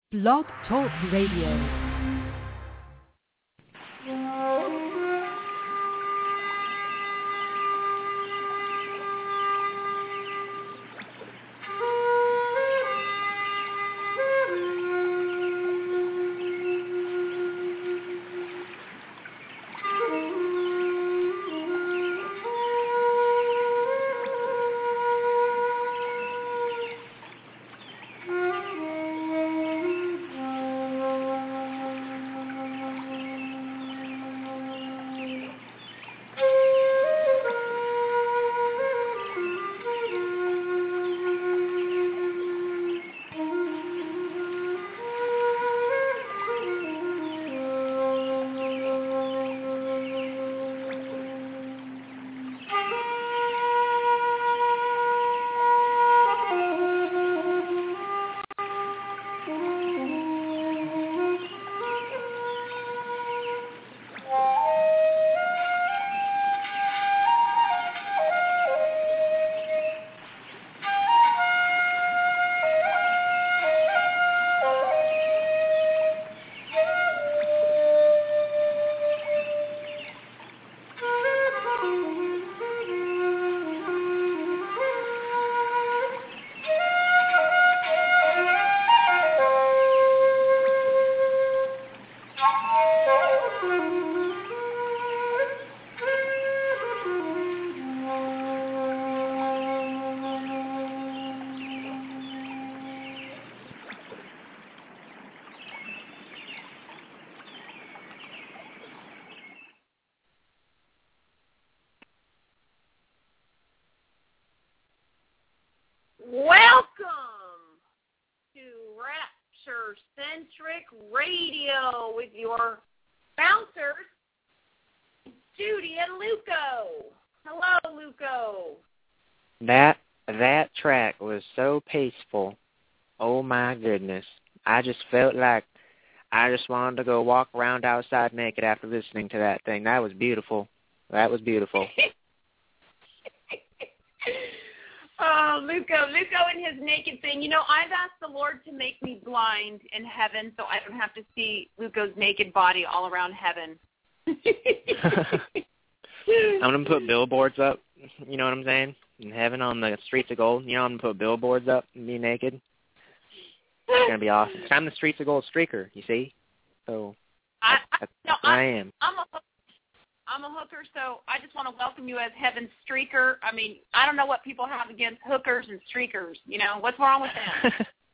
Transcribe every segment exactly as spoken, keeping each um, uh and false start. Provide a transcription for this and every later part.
Blog Talk Radio. Centric Radio with your bouncers, Judy and Luco. Hello, Luco. That that track was so peaceful. Oh my goodness. I just felt like I just wanted to go walk around outside naked after listening to that thing. That was beautiful. That was beautiful. Oh, Luco, Luco and his naked thing. You know, I've asked the Lord to make me blind in heaven so I don't have to see Luco's naked body all around heaven. I'm going to put billboards up, you know what I'm saying, in heaven on the streets of gold. You know, I'm going to put billboards up and be naked. It's going to be awesome. I'm the streets of gold streaker, you see? So that's, I, that's no, what I, I am. I'm a I'm a hooker, so I just want to welcome you as Heaven's streaker. I mean, I don't know what people have against hookers and streakers. You know, what's wrong with them?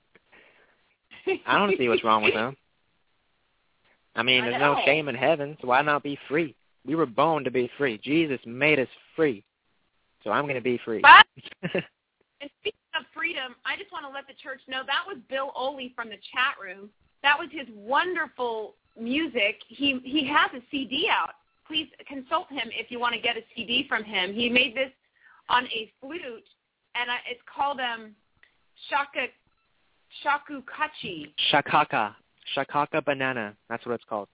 I don't see what's wrong with them. I mean, I there's know. no shame in heaven, so why not be free? We were born to be free. Jesus made us free, so I'm going to be free. But, and speaking of freedom, I just want to let the church know that was Bill Oley from the chat room. That was his wonderful music. He he has a C D out. Please consult him if you want to get a C D from him. He made this on a flute, and I, it's called um, Shaka Shakukachi. Shakaka. Shakaka banana. That's what it's called.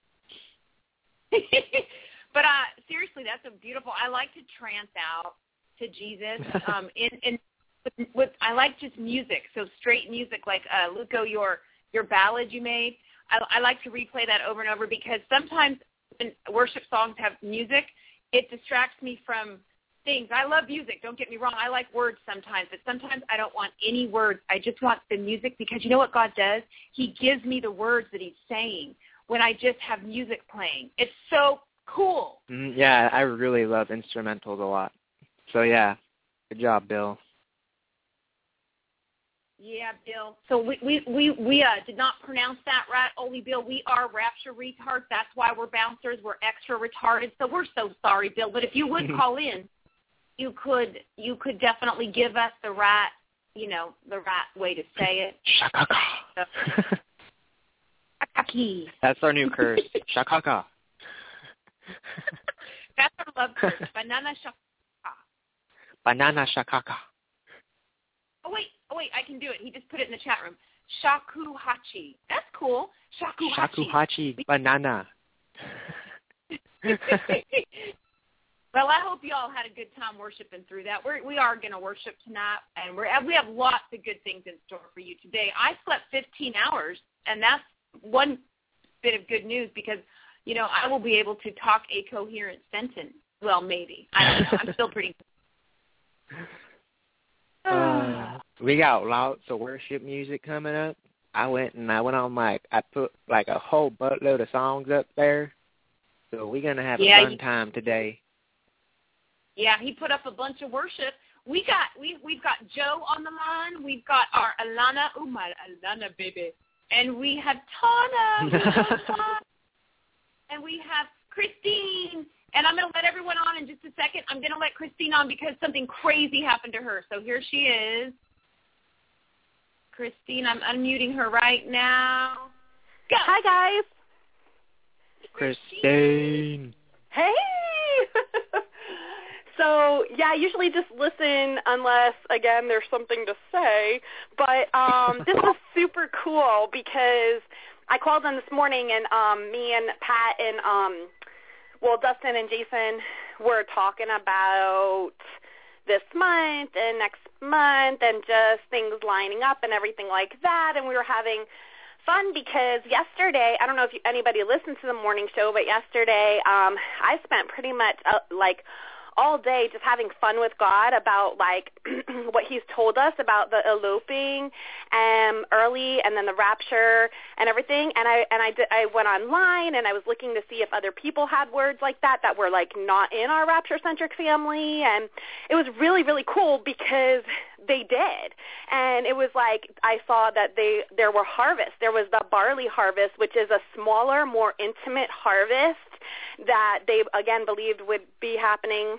But uh, seriously, that's a beautiful. I like to trance out to Jesus. Um, in, in with, with I like just music, so straight music like uh, Luco, your your ballad you made. I, I like to replay that over and over because sometimes when worship songs have music, it distracts me from things. I love music, don't get me wrong. I like words sometimes, but sometimes I don't want any words. I just want the music because you know what God does? He gives me the words that he's saying when I just have music playing. It's so cool. Mm, yeah, I really love instrumentals a lot. So, yeah, good job, Bill. Yeah, Bill. So we we we, we uh, did not pronounce that right, Oli Bill. We are rapture retards. That's why we're bouncers. We're extra retarded. So we're so sorry, Bill. But if you would call in, you could you could definitely give us the right, you know, the right way to say it. Shakaka. Shakaki. That's our new curse. Shakaka. That's our love curse. Banana shakaka. Banana shakaka. Oh, wait. Oh, wait. I can do it. He just put it in the chat room. Shakuhachi. That's cool. Shakuhachi. Shakuhachi banana. Well, I hope you all had a good time worshiping through that. We're, we are going to worship tonight, and we're, we have lots of good things in store for you today. I slept fifteen hours and that's one bit of good news because, you know, I will be able to talk a coherent sentence. Well, maybe. I don't know. I'm still pretty. uh, we got lots of worship music coming up. I went and I went on like I put like a whole buttload of songs up there. So we're gonna have yeah, a fun he, time today. Yeah, he put up a bunch of worship. We got we we've got Joe on the line. We've got our Alana. Oh my Alana baby. And we have Tana. We have Tana. And we have Christine. And I'm going to let everyone on in just a second. I'm going to let Christine on because something crazy happened to her. So here she is. Christine, I'm unmuting her right now. Go. Hi, guys. Christine. Hey. So, yeah, I usually just listen unless, again, there's something to say. But um, this is super cool because I called in this morning, and um, me and Pat and, um, well, Dustin and Jason were talking about this month and next month and just things lining up and everything like that. And we were having fun because yesterday, I don't know if you, anybody listened to the morning show, but yesterday um, I spent pretty much uh, like all day just having fun with God about like what he's told us about the eloping um, early and then the rapture and everything. And I and I did, I went online and I was looking to see if other people had words like that that were like not in our rapture-centric family. And it was really, really cool because they did. And it was like I saw that they there were harvests. There was the barley harvest, which is a smaller, more intimate harvest that they, again, believed would be happening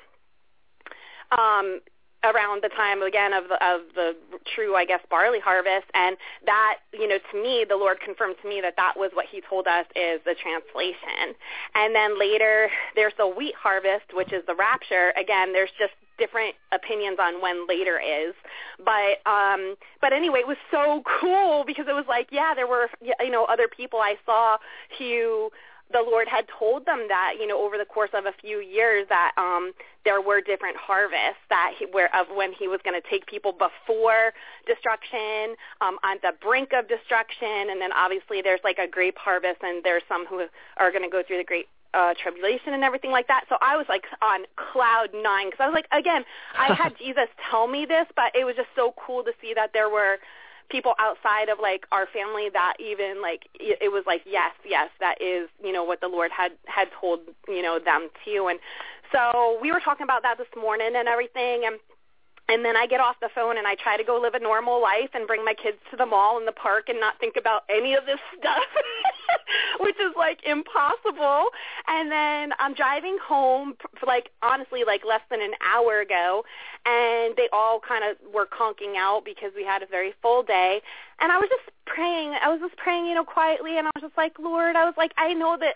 um, around the time, again, of the, of the true, I guess, barley harvest. And that, you know, to me, the Lord confirmed to me that that was what he told us is the translation. And then later there's the wheat harvest, which is the rapture. Again, there's just different opinions on when later is. But um, but anyway, it was so cool because it was like, yeah, there were, you know, other people I saw who the Lord had told them that, you know, over the course of a few years that um, there were different harvests that he, where of when he was going to take people before destruction, um, on the brink of destruction, and then obviously there's like a grape harvest, and there's some who are going to go through the great uh, tribulation and everything like that. So I was like on cloud nine because I was like, again, I had Jesus tell me this, but it was just so cool to see that there were people outside of like our family that even like it was like yes yes that is, you know, what the Lord had had told, you know, them too. And so we were talking about that this morning and everything, and and then I get off the phone and I try to go live a normal life and bring my kids to the mall and the park and not think about any of this stuff, which is like impossible. And then I'm driving home, like honestly, like less than an hour ago, and they all kind of were conking out because we had a very full day. And I was just praying. I was just praying, you know, quietly, and I was just like, Lord, I was like, I know that,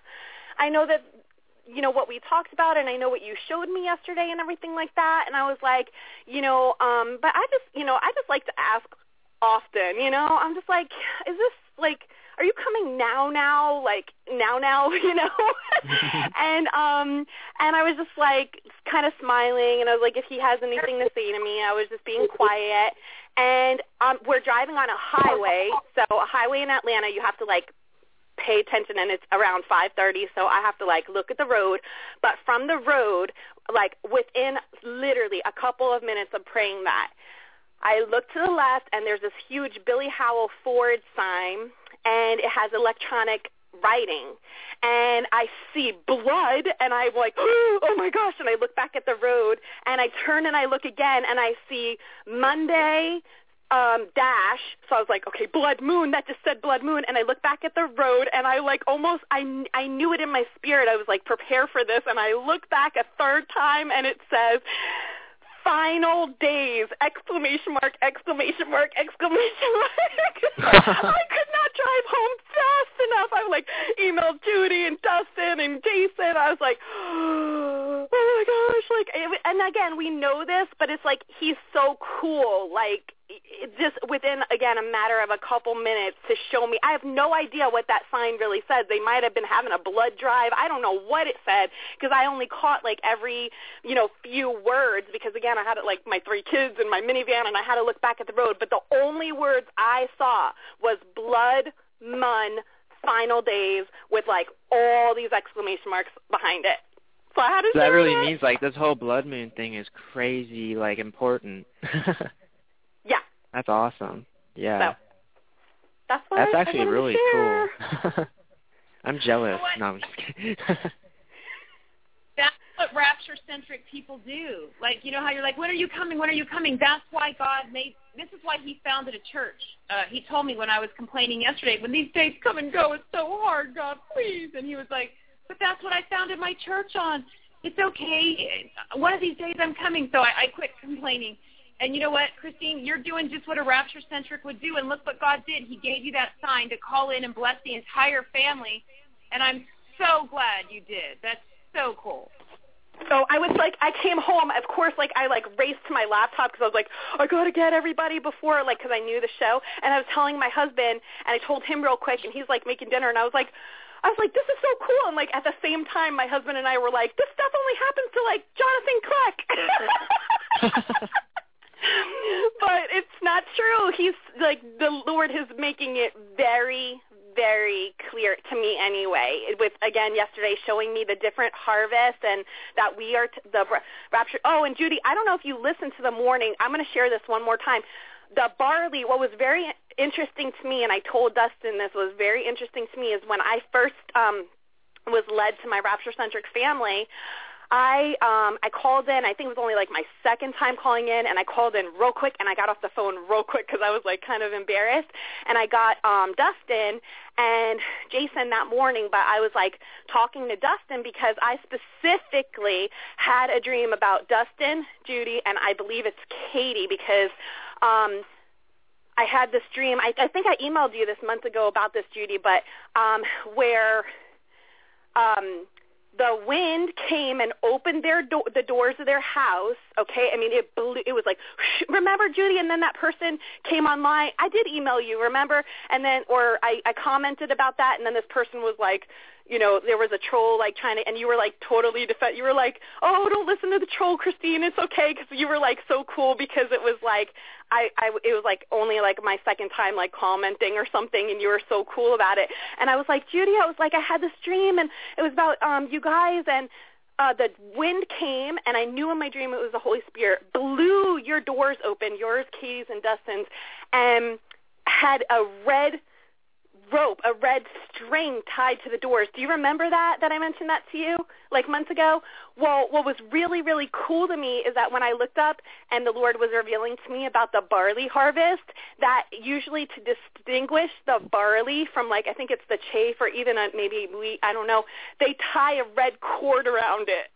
I know that, you know, what we talked about, and I know what you showed me yesterday and everything like that. And I was like, you know, um, but I just, you know, I just like to ask often, you know, I'm just like, is this like, are you coming now, now, like now, now, you know? and, um, and I was just like kind of smiling, and I was like, if he has anything to say to me, I was just being quiet. And, um, we're driving on a highway. So a highway in Atlanta, you have to like pay attention, and it's around five thirty, so I have to like look at the road. But from the road, like within literally a couple of minutes of praying that, I look to the left, and there's this huge Billy Howell Ford sign, and it has electronic writing, and I see blood, and I'm like, oh my gosh, and I look back at the road, and I turn and I look again, and I see Monday Um, dash, so I was like, okay, blood moon, that just said blood moon, and I look back at the road, and I like almost, I, I knew it in my spirit, I was like, prepare for this, and I look back a third time, and it says, final days, exclamation mark, exclamation mark, exclamation mark. I could not drive home fast enough. I like emailed Judy and Dustin and Jason. I was like, oh my gosh, like, and again, we know this, but it's like, he's so cool, like, just within, again, a matter of a couple minutes to show me. I have no idea what that sign really says. They might have been having a blood drive. I don't know what it said because I only caught like every, you know, few words because, again, I had like my three kids in my minivan and I had to look back at the road. But the only words I saw was blood none, final days with like all these exclamation marks behind it. So I had to so that really it. means like this whole blood moon thing is crazy, like important. Yeah. That's awesome. Yeah. So, that's what That's I, actually I really cool. I'm jealous. You know no, I'm just kidding. That's what rapture-centric people do. Like, you know how you're like, when are you coming? When are you coming? That's why God made, this is why he founded a church. Uh, he told me when I was complaining yesterday, when these days come and go, it's so hard, God, please. And he was like, but that's what I founded my church on. It's okay. One of these days I'm coming. So I, I quit complaining. And you know what, Christine, you're doing just what a rapture-centric would do, and look what God did. He gave you that sign to call in and bless the entire family, and I'm so glad you did. That's so cool. So I was like, I came home, of course, like I like raced to my laptop because I was like, I got to get everybody before, like, because I knew the show, and I was telling my husband, and I told him real quick, and he's like making dinner, and I was like, I was like, this is so cool, and like at the same time, my husband and I were like, this stuff only happens to like Jonathan Kleck. But it's not true. He's like, the Lord is making it very, very clear to me anyway, with, again, yesterday showing me the different harvests and that we are t- the rapture. Oh, and Judy, I don't know if you listened to the morning. I'm going to share this one more time. The barley, what was very interesting to me, and I told Dustin this was very interesting to me, is when I first um, was led to my rapture-centric family, I um I called in. I think it was only like my second time calling in, and I called in real quick, and I got off the phone real quick because I was like kind of embarrassed. And I got um Dustin and Jason that morning, but I was like talking to Dustin because I specifically had a dream about Dustin, Judy, and I believe it's Katie, because um I had this dream. I, I think I emailed you this month ago about this, Judy, but um where um. the wind came and opened their do- the doors of their house, okay? I mean, it blew, it was like, remember, Judy? And then that person came online. I did email you, remember? And then, or I, I commented about that, and then this person was like, you know, there was a troll, like, trying to, and you were, like, totally, def- you were like, oh, don't listen to the troll, Christine, it's okay, because you were, like, so cool, because it was, like, I, I, it was, like, only, like, my second time, like, commenting or something, and you were so cool about it. And I was like, Judy, I was like, I had this dream, and it was about um you guys, and uh the wind came, and I knew in my dream it was the Holy Spirit, blew your doors open, yours, Katie's, and Dustin's, and had a red rope, a red string tied to the doors. Do you remember that, that I mentioned that to you like months ago? Well, what was really, really cool to me is that when I looked up and the Lord was revealing to me about the barley harvest, that usually to distinguish the barley from, like, I think it's the chaff or even a, maybe wheat, I don't know, they tie a red cord around it.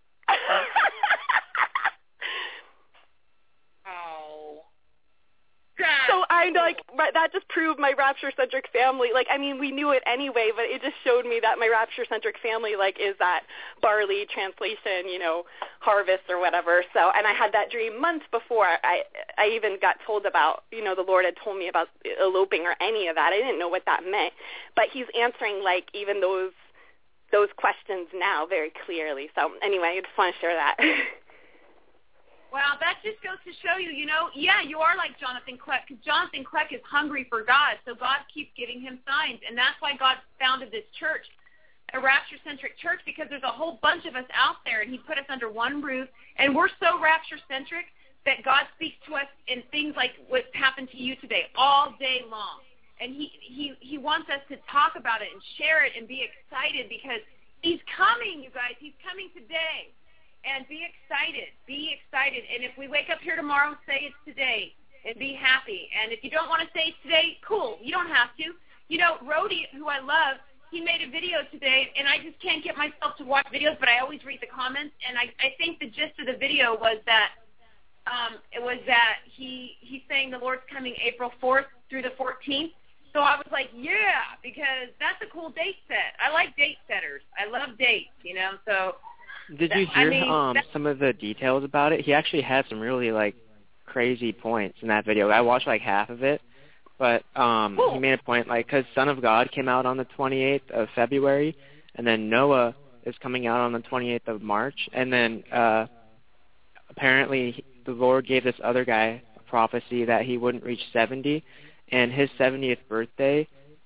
Oh. So I like that just proved my rapture-centric family. Like, I mean, we knew it anyway, but it just showed me that my rapture-centric family, like, is that barley translation, you know, harvest or whatever. So, and I had that dream months before I I even got told about, you know, the Lord had told me about eloping or any of that. I didn't know what that meant, but He's answering, like, even those those questions now very clearly. So anyway, I just want to share that. Well, that just goes to show you, you know, yeah, you are like Jonathan Kleck, because Jonathan Kleck is hungry for God, so God keeps giving him signs, and that's why God founded this church, a rapture-centric church, because there's a whole bunch of us out there, and He put us under one roof, and we're so rapture-centric that God speaks to us in things like what's happened to you today all day long, and He He He wants us to talk about it and share it and be excited, because He's coming, you guys. He's coming today. And be excited. Be excited. And if we wake up here tomorrow, say it's today and be happy. And if you don't want to say it's today, cool. You don't have to. You know, Rhodey, who I love, he made a video today, and I just can't get myself to watch videos, but I always read the comments. And I, I think the gist of the video was that um, it was that he he's saying the Lord's coming April fourth through the fourteenth. So I was like, yeah, because that's a cool date set. I like date setters. I love dates, you know, so... Did you hear I mean, um, some of the details about it? He actually had some really, like, crazy points in that video. I watched, like, half of it, but um, cool. he made a point, like, because Son of God came out on the twenty-eighth of February, and then Noah is coming out on the twenty-eighth of March, and then uh, apparently the Lord gave this other guy a prophecy that he wouldn't reach seventy, and his seventieth birthday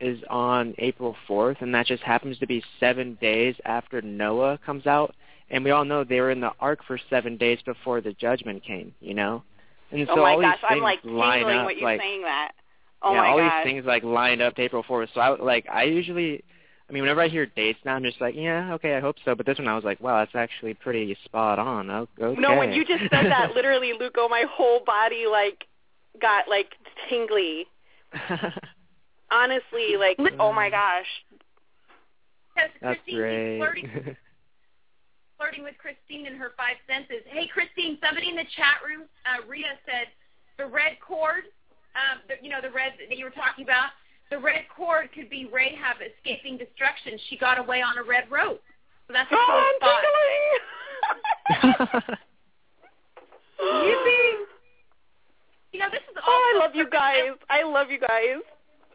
is on April fourth, and that just happens to be seven days after Noah comes out. And we all know they were in the ark for seven days before the judgment came, you know? And so oh, my all gosh. these things I'm, like, line tingling up, what you're like, saying that. Oh, yeah, my all gosh. these things, like, lined up to April fourth. So, I, like, I usually, I mean, whenever I hear dates now, I'm just like, yeah, okay, I hope so. But this one I was like, wow, that's actually pretty spot on. Okay. No, when you just said that, literally, Luco, my whole body, like, got, like, tingly. Honestly, like, oh, my gosh. Because That's Christine great. Flirting, flirting with Christine in her five senses. Hey, Christine, somebody in the chat room, uh, Rita said, the red cord, um, the, you know, the red that you were talking about, the red cord could be Rahab escaping destruction. She got away on a red rope. So that's a cool oh, spot. I'm Yippee! You know, this is oh, I love you guys. I love you guys.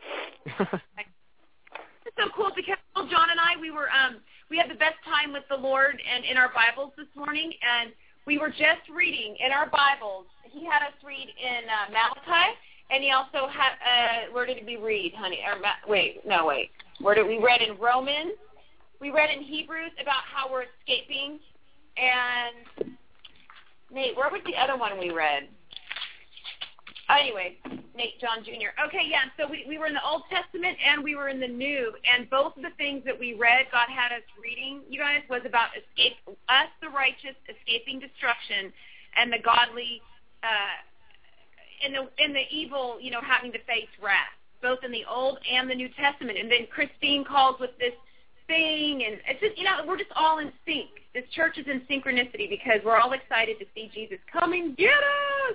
It's so cool because John and I, we were, um, we had the best time with the Lord and in our Bibles this morning, and we were just reading in our Bibles. He had us read in uh, Malachi, and he also had, uh, where did we read, honey? Or, wait, no, wait. Where did we read in Romans? We read in Hebrews about how we're escaping, and Nate, where was the other one we read? Anyway, Nate John Junior Okay, yeah, so we, we were in the Old Testament and we were in the New, and both of the things that we read, God had us reading, you guys, was about escape, us, the righteous, escaping destruction, and the godly, uh, and the, and the evil, you know, having to face wrath, both in the Old and the New Testament. And then Christine calls with this thing, and it's just, you know, we're just all in sync. This church is in synchronicity because we're all excited to see Jesus coming get us.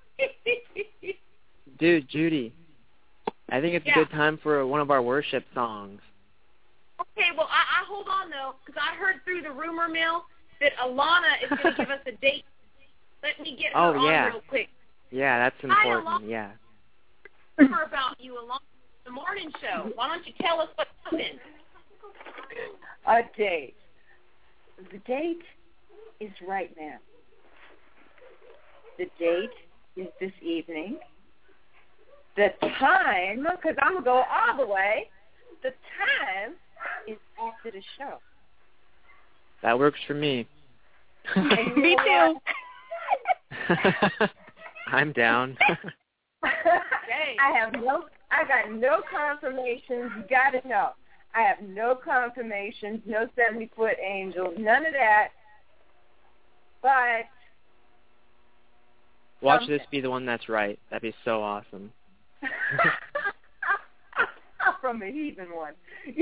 Dude, Judy, I think it's yeah. a good time for one of our worship songs. Okay, well, I, I hold on, though, because I heard through the rumor mill that Alana is going to give us a date. Let me get her oh, on yeah. real quick. Yeah, that's important, Hi, yeah. Rumor about you, Alana, the morning show. Why don't you tell us what happened? A date. The date is right now. The date is this evening. The time, because I'm going to go all the way, the time is after the show. That works for me. Me too. I'm down. I have no, I got no confirmations. You got to know. I have no confirmations, no seventy-foot angels, none of that. But watch something. this be the one that's right. That'd be so awesome. From a heathen one.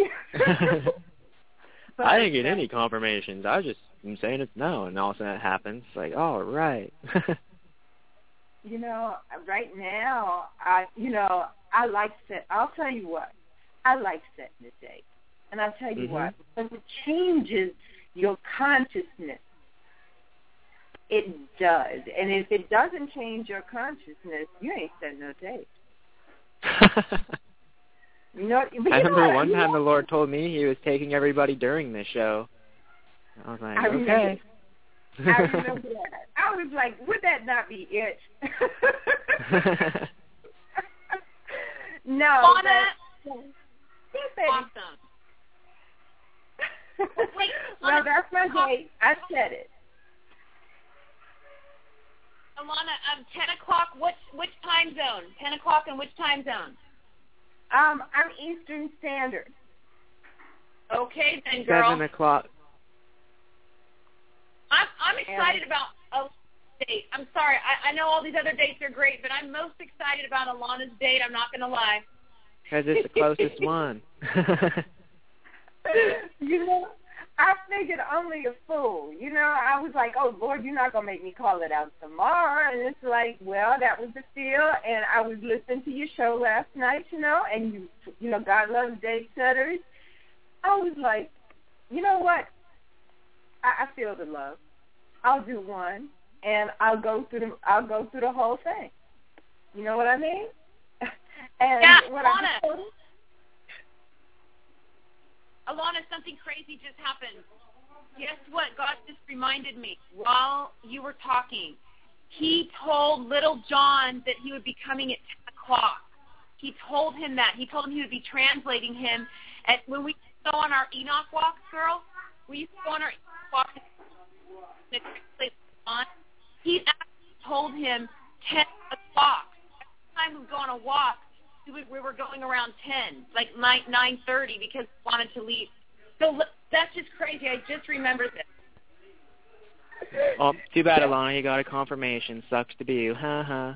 I didn't get any confirmations. I was just I'm saying it's no, and all of a sudden it happens. It's like, oh, right. You know, right now, I, you know, I like set. I'll tell you what. I like setting the date, and I'll tell you mm-hmm. what. Because it changes your consciousness. It does, and if it doesn't change your consciousness, you ain't setting no date. You know, I remember one time the Lord told me He was taking everybody during this show. I was like, I okay. Remember, I remember that. I was like, would that not be it? No. Anna, that's awesome. Wait, well, that's my date. I said it. Alana, um, ten o'clock. Which which time zone? Ten o'clock and which time zone? Um, I'm Eastern Standard. Okay, then, girl. Seven o'clock. I'm I'm excited about a date. I'm sorry. I, I know all these other dates are great, but I'm most excited about Alana's date. I'm not going to lie. Because it's the closest one. You know, I figured only a fool. You know, I was like, oh, Lord, you're not going to make me call it out tomorrow. And it's like, well, that was the deal. And I was listening to your show last night, you know, and, you you know, God loves date setters. I was like, you know what? I, I feel the love. I'll do one, and I'll go through the I'll go through the whole thing. You know what I mean? And yeah, what Alana. I told, Alana, something crazy just happened. Guess what? God just reminded me while you were talking. He told little John that he would be coming at ten o'clock. he told him that. He told him he would be translating him. And when we go on our Enoch walks, girl, we used to go on our Enoch walks. He actually told him ten o'clock. Every time we would go on a walk, we were going around ten, like nine nine thirty, because we wanted to leave. So that's just crazy. I just remembered this. Oh, too bad, Alana. You got a confirmation. Sucks to be you. Ha ha.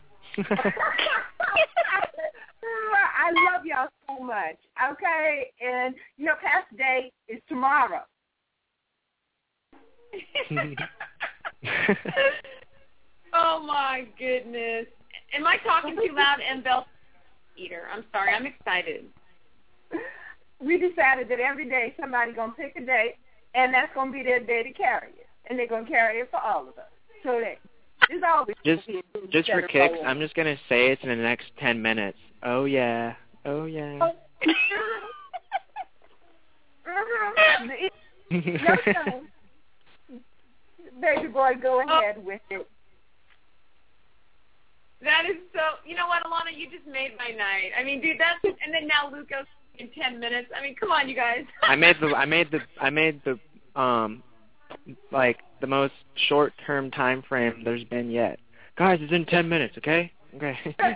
I love y'all so much. Okay, and you know, Pastor Day is tomorrow. Oh my goodness! Am I talking too loud, M. Bell? Eater. I'm sorry. I'm excited. We decided that every day somebody's going to pick a day, and that's going to be their day to carry it. And they're going to carry it for all of us. So that it's always just just for kicks, I'm just going to say it in the next ten minutes. Oh, yeah. Oh, yeah. Oh. No, no. Baby boy, go ahead oh. with it. That is so, you know what, Alana, you just made my night. I mean, dude, that's, and then now Luke goes in ten minutes. I mean, come on, you guys. I made the, I made the, I made the, um, like, the most short-term time frame there's been yet. Guys, it's in ten minutes, okay? Okay.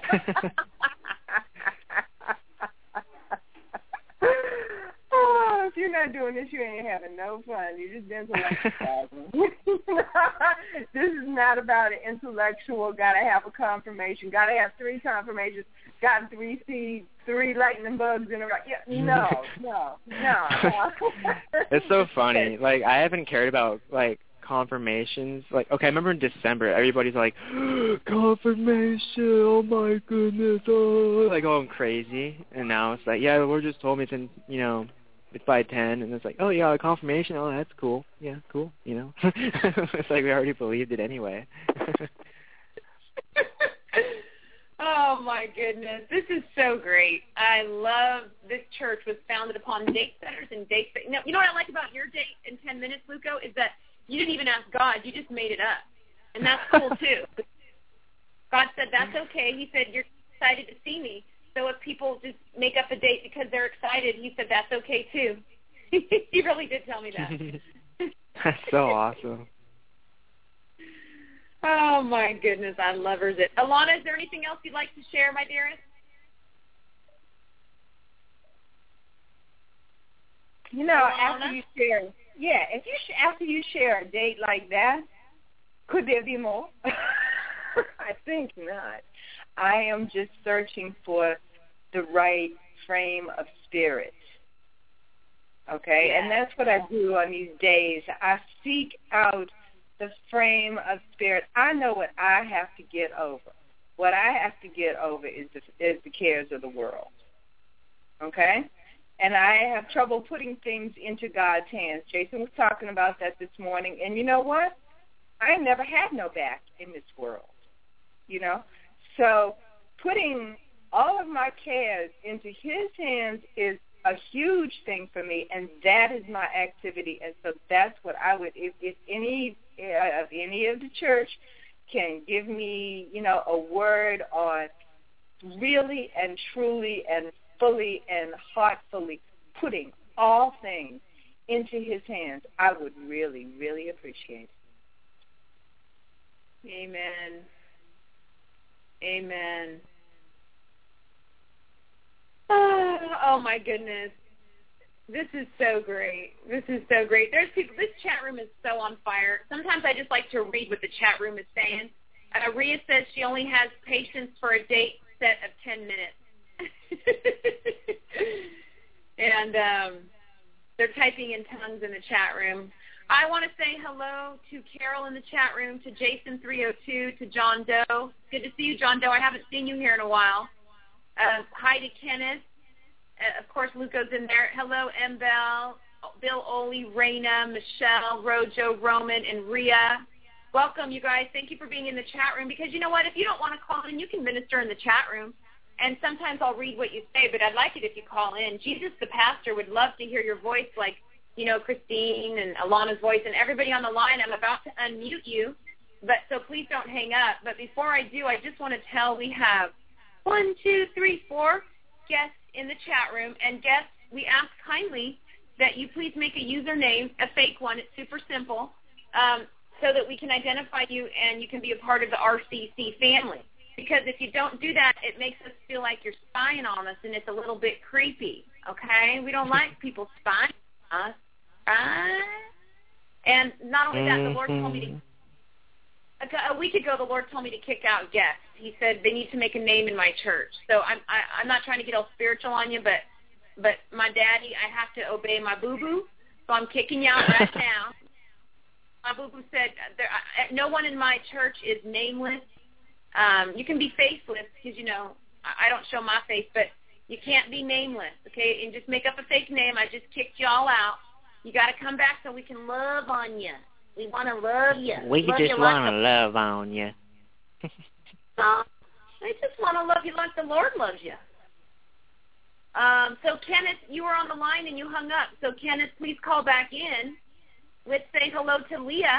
Oh, if you're not doing this, you ain't having no fun. You're just intellectual. This is not about an intellectual, got to have a confirmation, got to have three confirmations, got three seeds, three lightning bugs in a row. Yeah, no, no, no. It's so funny. Like, I haven't cared about, like, confirmations. Like, okay, I remember in December, everybody's like, confirmation, oh my goodness, oh, like going crazy. And now it's like, yeah, the Lord just told me it's in, you know, it's by ten, and it's like, oh yeah, a confirmation, oh that's cool, yeah, cool, you know. It's like we already believed it anyway. Oh my goodness, this is so great. I love this church was founded upon date setters and date. You know, you know what I like about your date in ten minutes, Luco, is that you didn't even ask God, you just made it up, and that's cool too. God said that's okay. He said you're excited to see me. So if people just make up a date because they're excited, he said that's okay too. He really did tell me that. That's so awesome. Oh my goodness, I love her. Alana, is there anything else you'd like to share, my dearest? You know, Alana? after you share, yeah, if you sh- after you share a date like that, could there be more? I think not. I am just searching for the right frame of spirit. Okay? Yeah. And that's what I do on these days. I seek out the frame of spirit. I know what I have to get over. What I have to get over is the, is the cares of the world. Okay? And I have trouble putting things into God's hands. Jason was talking about that this morning. And you know what? I never had no back in this world. You know? So putting all of my cares into his hands is a huge thing for me, and that is my activity. And so that's what I would, if, if any uh, of any of the church can give me, you know, a word on really and truly and fully and heartfully putting all things into his hands, I would really, really appreciate it. Amen. Amen. Oh, oh my goodness. This is so great. This is so great. There's people, this chat room is so on fire. Sometimes I just like to read what the chat room is saying. Uh, Rhea says she only has patience for a date set of ten minutes. And um, they're typing in tongues in the chat room. I want to say hello to Carol in the chat room, to Jason three oh two, to John Doe. Good to see you, John Doe. I haven't seen you here in a while. Uh, hi to Kenneth. Uh, of course, Luco's in there. Hello, M. Bell, Bill Oli, Raina, Michelle, Rojo, Roman, and Rhea. Welcome, you guys. Thank you for being in the chat room, because you know what? If you don't want to call in, you can minister in the chat room. And sometimes I'll read what you say, but I'd like it if you call in. Jesus, the pastor, would love to hear your voice, like, you know, Christine and Alana's voice and everybody on the line. I'm about to unmute you, but so please don't hang up. But before I do, I just want to tell we have one, two, three, four, guests in the chat room, and guests, we ask kindly that you please make a username, a fake one. It's super simple, um, so that we can identify you and you can be a part of the R C C family. Because if you don't do that, it makes us feel like you're spying on us, and it's a little bit creepy, okay? We don't like people spying on us, right? And not only that, the Lord told me to, a week ago, the Lord told me to kick out guests. He said they need to make a name in my church. So I'm, I, I'm not trying to get all spiritual on you, but but my daddy, I have to obey my boo-boo, so I'm kicking you out right now. My boo-boo said, there, I, no one in my church is nameless. Um, you can be faceless because, you know, I, I don't show my face, but you can't be nameless, okay? And just make up a fake name. I just kicked you all out. You got to come back so we can love on you. We want to love you. We love just you want like to love on you. uh, I just want to love you like the Lord loves you. Um, so, Kenneth, you were on the line and you hung up. So, Kenneth, please call back in. Let's say hello to Leah.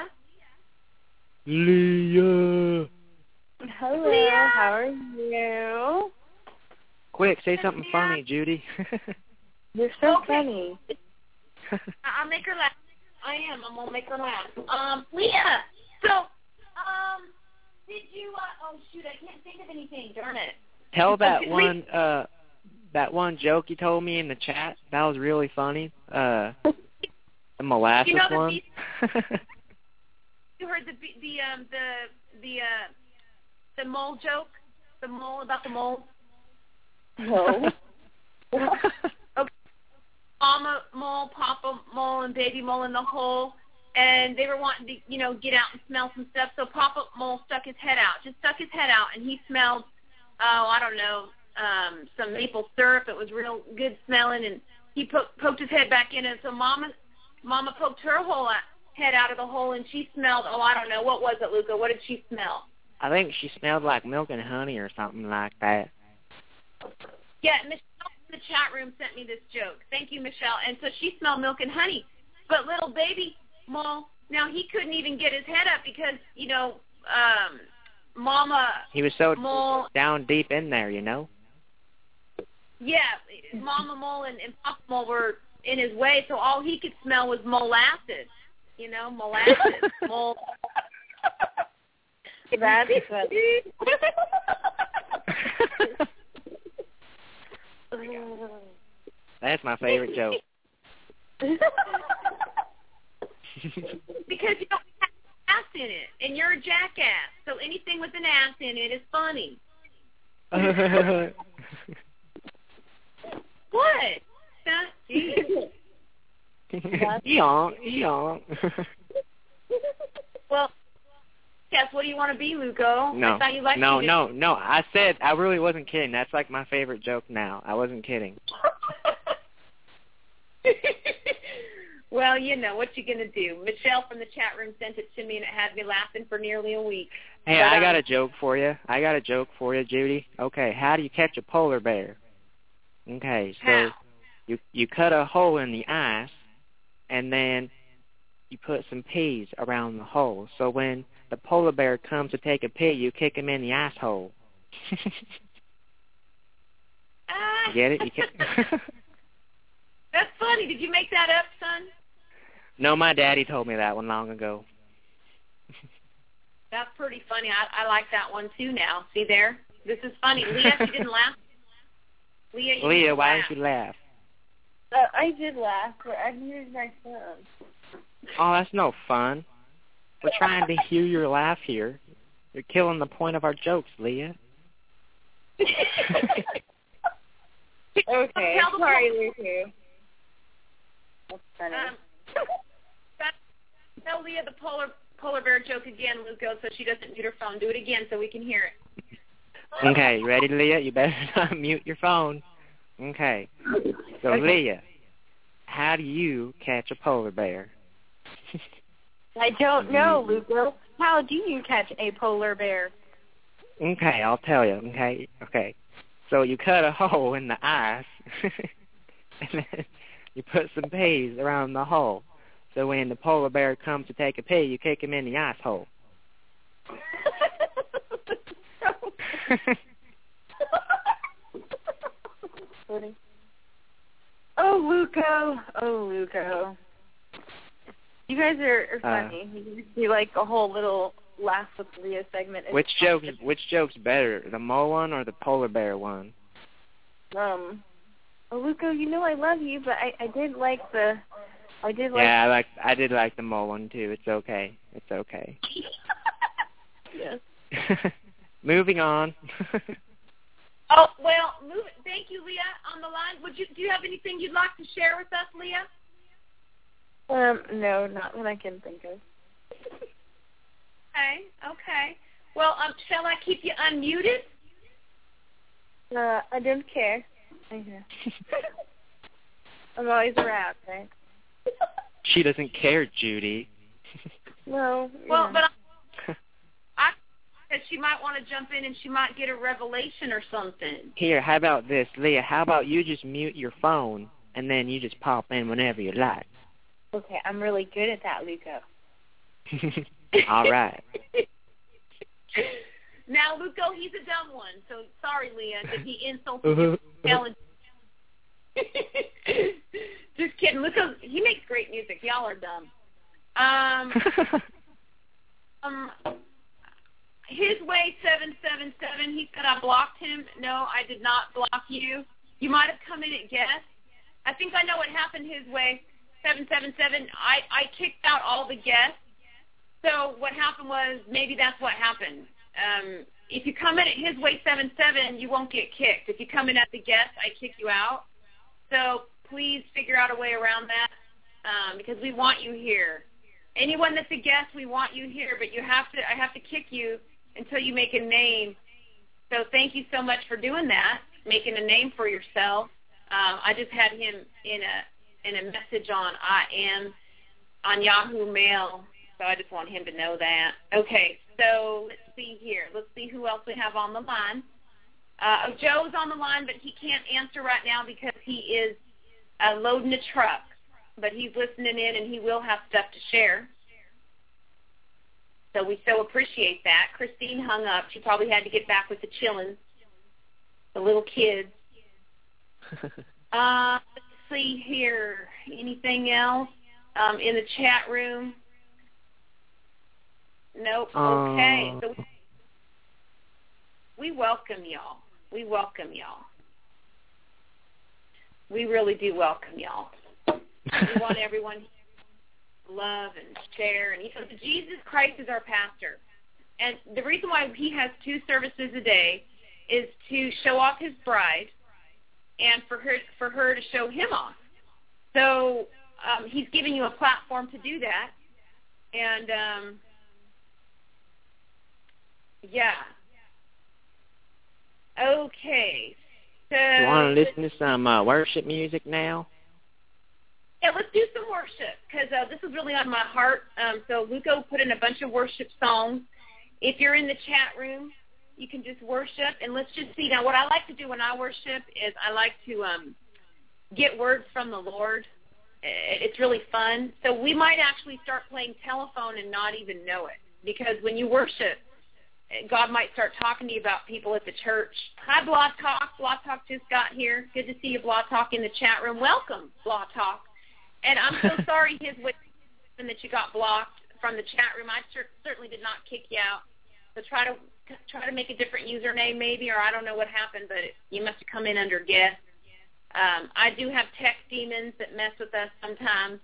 Leah. Hello, Leah. how are you? Quick, say something Leah. funny, Judy. You're so Okay. funny. I'll make her laugh. I am. I'm going to make her laugh. Um, Leah, so, um, did you, uh, oh, shoot, I can't think of anything. Darn it. Tell that Okay, one, uh, that one joke you told me in the chat. That was really funny. Uh, the molasses You know the one. beef- You heard the, the, um, the, the, uh, the mole joke? The mole about the mole? No. Okay. Mama mole, Papa mole, and baby mole in the hole, and they were wanting to, you know, get out and smell some stuff. So Papa mole stuck his head out, just stuck his head out, and he smelled, oh, I don't know, um, some maple syrup. It was real good smelling, and he po- poked his head back in, and so Mama, Mama poked her whole head out of the hole, and she smelled, oh, I don't know, what was it, Luca? What did she smell? I think she smelled like milk and honey or something like that. Yeah, Michelle in the chat room sent me this joke. Thank you, Michelle. And so she smelled milk and honey. But little baby mole, now he couldn't even get his head up because, you know, um, Mama He was so mole, down deep in there, you know. yeah, Mama mole and, and Papa mole were in his way, so all he could smell was molasses. You know, molasses, mole. That's funny. That's my favorite joke. Because you don't have ass in it, and you're a jackass, so anything with an ass in it is funny. What? That, Yonk, yonk. well, yes, what do you want to be, Lugo? No, I thought you liked no, me to- no, no. I said I really wasn't kidding. That's like my favorite joke now. I wasn't kidding. Well, you know, what you going to do? Michelle from the chat room sent it to me, and it had me laughing for nearly a week. Hey, But, I got um, a joke for you. I got a joke for you, Judy. Okay, how do you catch a polar bear? Okay, so How? you you cut a hole in the ice, and then you put some peas around the hole. So when the polar bear comes to take a pee, you kick him in the ice hole. Ah. Get it? You can. That's funny. Did you make that up, son? No, my daddy told me that one long ago. That's pretty funny. I, I like that one, too, now. See there? This is funny. Leah, you didn't laugh? Leah, you Leah, didn't why laugh. didn't you laugh? Uh, I did laugh, but I muted my phone. Oh, that's no fun. We're trying to hear your laugh here. You're killing the point of our jokes, Leah. Okay, Tell the sorry, polar- Lucy. That's funny. Um, that, tell Leah the polar polar bear joke again, Lugo, so she doesn't mute her phone. Do it again so we can hear it. Okay, you ready, Leah? You better not mute your phone. Okay. So, Okay. Leah, how do you catch a polar bear? I don't know, Lugo. How do you catch a polar bear? Okay, I'll tell you. Okay, okay. So you cut a hole in the ice, and then you put some peas around the hole. So when the polar bear comes to take a pee, you kick him in the ice hole. sweetie. Oh, Luco. Oh, Luco. You guys are, are funny. Uh, you do like a whole little laugh with Leah segment. It's which joke? Which joke's better, the mole one or the polar bear one? Um. Oh, Luco, you know I love you, but I, I did like the. I did like. Yeah, I like. I did like the mole one too. It's okay. It's okay. Yes. Moving on. Oh, well, move, thank you, Leah, on the line. Would you do you have anything you'd like to share with us, Leah? Um, no, not that I can think of. Okay, okay. Well, um, shall I keep you unmuted? Uh, I don't care. Okay. I'm always around, right? She doesn't care, Judy. No. Well, yeah. but I, I said she might want to jump in and she might get a revelation or something. Here, how about this, Leah? How about you just mute your phone and then you just pop in whenever you like? Okay, I'm really good at that, Luco. All right. Now, Luco, he's a dumb one, so sorry, Leah, that he insulted you. Uh-huh. Just kidding. Luco, he makes great music. Y'all are dumb. Um, um, his way seven seven seven. He said I blocked him. No, I did not block you. You might have come in at guess. I think I know what happened. His way seven seven seven. I I kicked out all the guests. So what happened was maybe that's what happened. Um, if you come in at his way seven seven, you won't get kicked. If you come in at the guest, I kick you out. So please figure out a way around that um, because we want you here. Anyone that's a guest, we want you here, but you have to. I have to kick you until you make a name. So thank you so much for doing that, making a name for yourself. Um, I just had him in a in a message on I am on Yahoo Mail. So I just want him to know that. Okay, so let's see here. Let's see who else we have on the line. Uh, Joe's on the line, but he can't answer right now because he is uh, loading a truck. But he's listening in, and he will have stuff to share. So we so appreciate that. Christine hung up. She probably had to get back with the chillins, the little kids. uh, let's see here. Anything else um, in the chat room? Nope. Okay. Uh, so we welcome y'all. We welcome y'all. We really do welcome y'all. We want everyone to love and share. And you know, Jesus Christ is our pastor. And the reason why he has two services a day is to show off his bride and for her for her to show him off. So um, he's giving you a platform to do that. And um Yeah. Okay. So you want to listen to some uh, worship music now? Yeah, let's do some worship because uh, this is really on my heart. Um, so Luco put in a bunch of worship songs. If you're in the chat room, you can just worship. And let's just see. Now, what I like to do when I worship is I like to um, get words from the Lord. It's really fun. So we might actually start playing telephone and not even know it because when you worship, God might start talking to you about people at the church. Hi, Blog Talk. Blog Talk just got here. Good to see you, Blog Talk, in the chat room. Welcome, Blog Talk. And I'm so sorry his way that you got blocked from the chat room. I cer- certainly did not kick you out. So try to try to make a different username maybe, or I don't know what happened, but it, you must have come in under guest. Um, I do have tech demons that mess with us sometimes.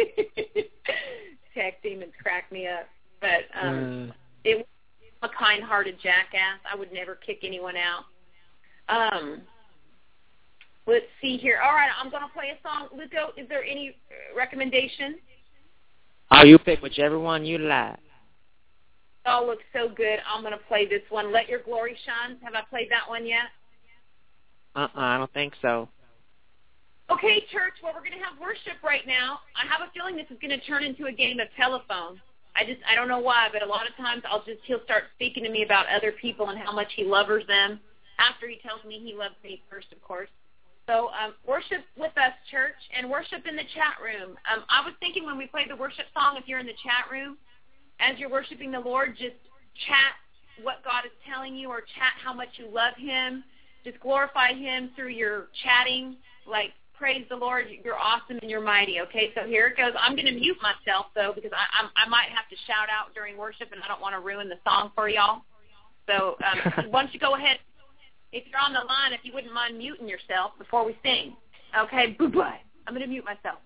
Tech demons crack me up. But um, uh. it a kind-hearted jackass. I would never kick anyone out. Um, let's see here. All right, I'm going to play a song. Luco, is there any recommendation? Oh, you pick whichever one you like. It all looks so good. I'm going to play this one, Let Your Glory Shine. Have I played that one yet? Uh-uh, I don't think so. Okay, church, well, we're going to have worship right now. I have a feeling this is going to turn into a game of telephone. I just, I don't know why, but a lot of times I'll just, he'll start speaking to me about other people and how much he loves them after he tells me he loves me first, of course. So um, worship with us, church, and worship in the chat room. Um, I was thinking when we played the worship song, if you're in the chat room, as you're worshiping the Lord, just chat what God is telling you or chat how much you love him. Just glorify him through your chatting, like, praise the Lord, you're awesome and you're mighty, okay? So here it goes. I'm going to mute myself, though, because I, I'm, I might have to shout out during worship, and I don't want to ruin the song for y'all. So um, why don't you go ahead, if you're on the line, if you wouldn't mind muting yourself before we sing. Okay, bye-bye. I'm going to mute myself.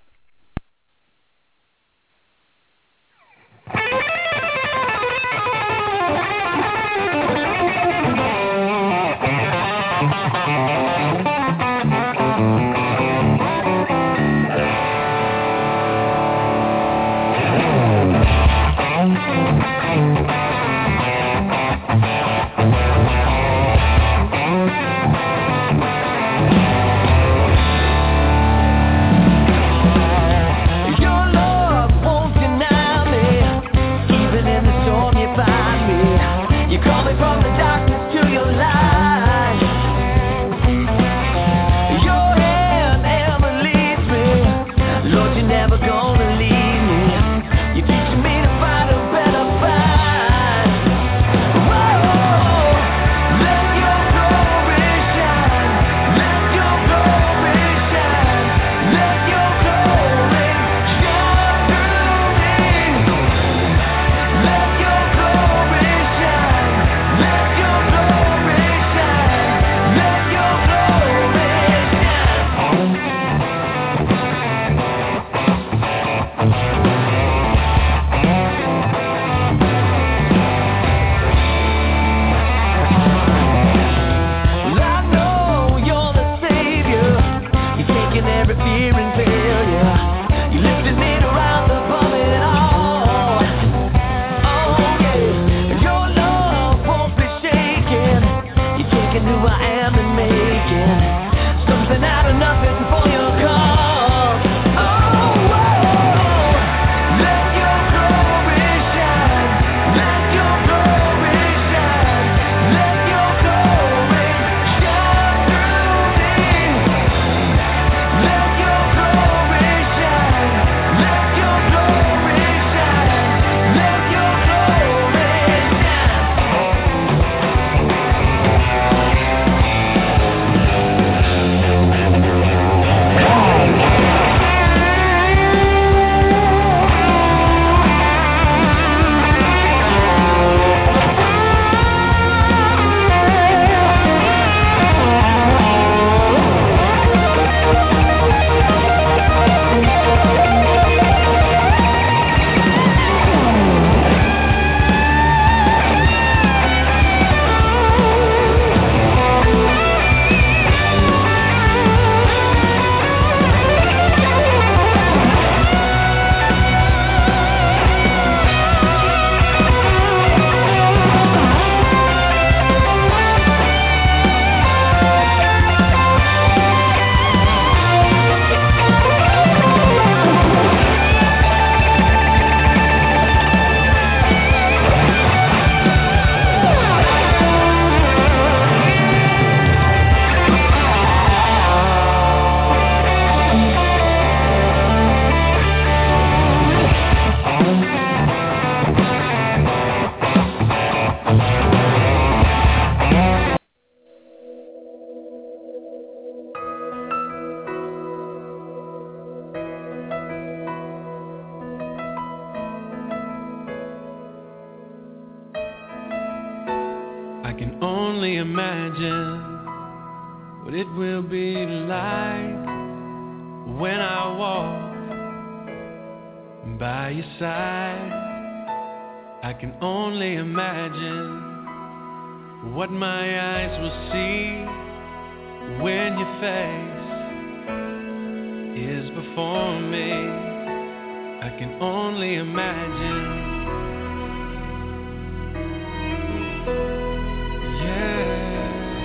What my eyes will see when your face is before me, I can only imagine. Yeah.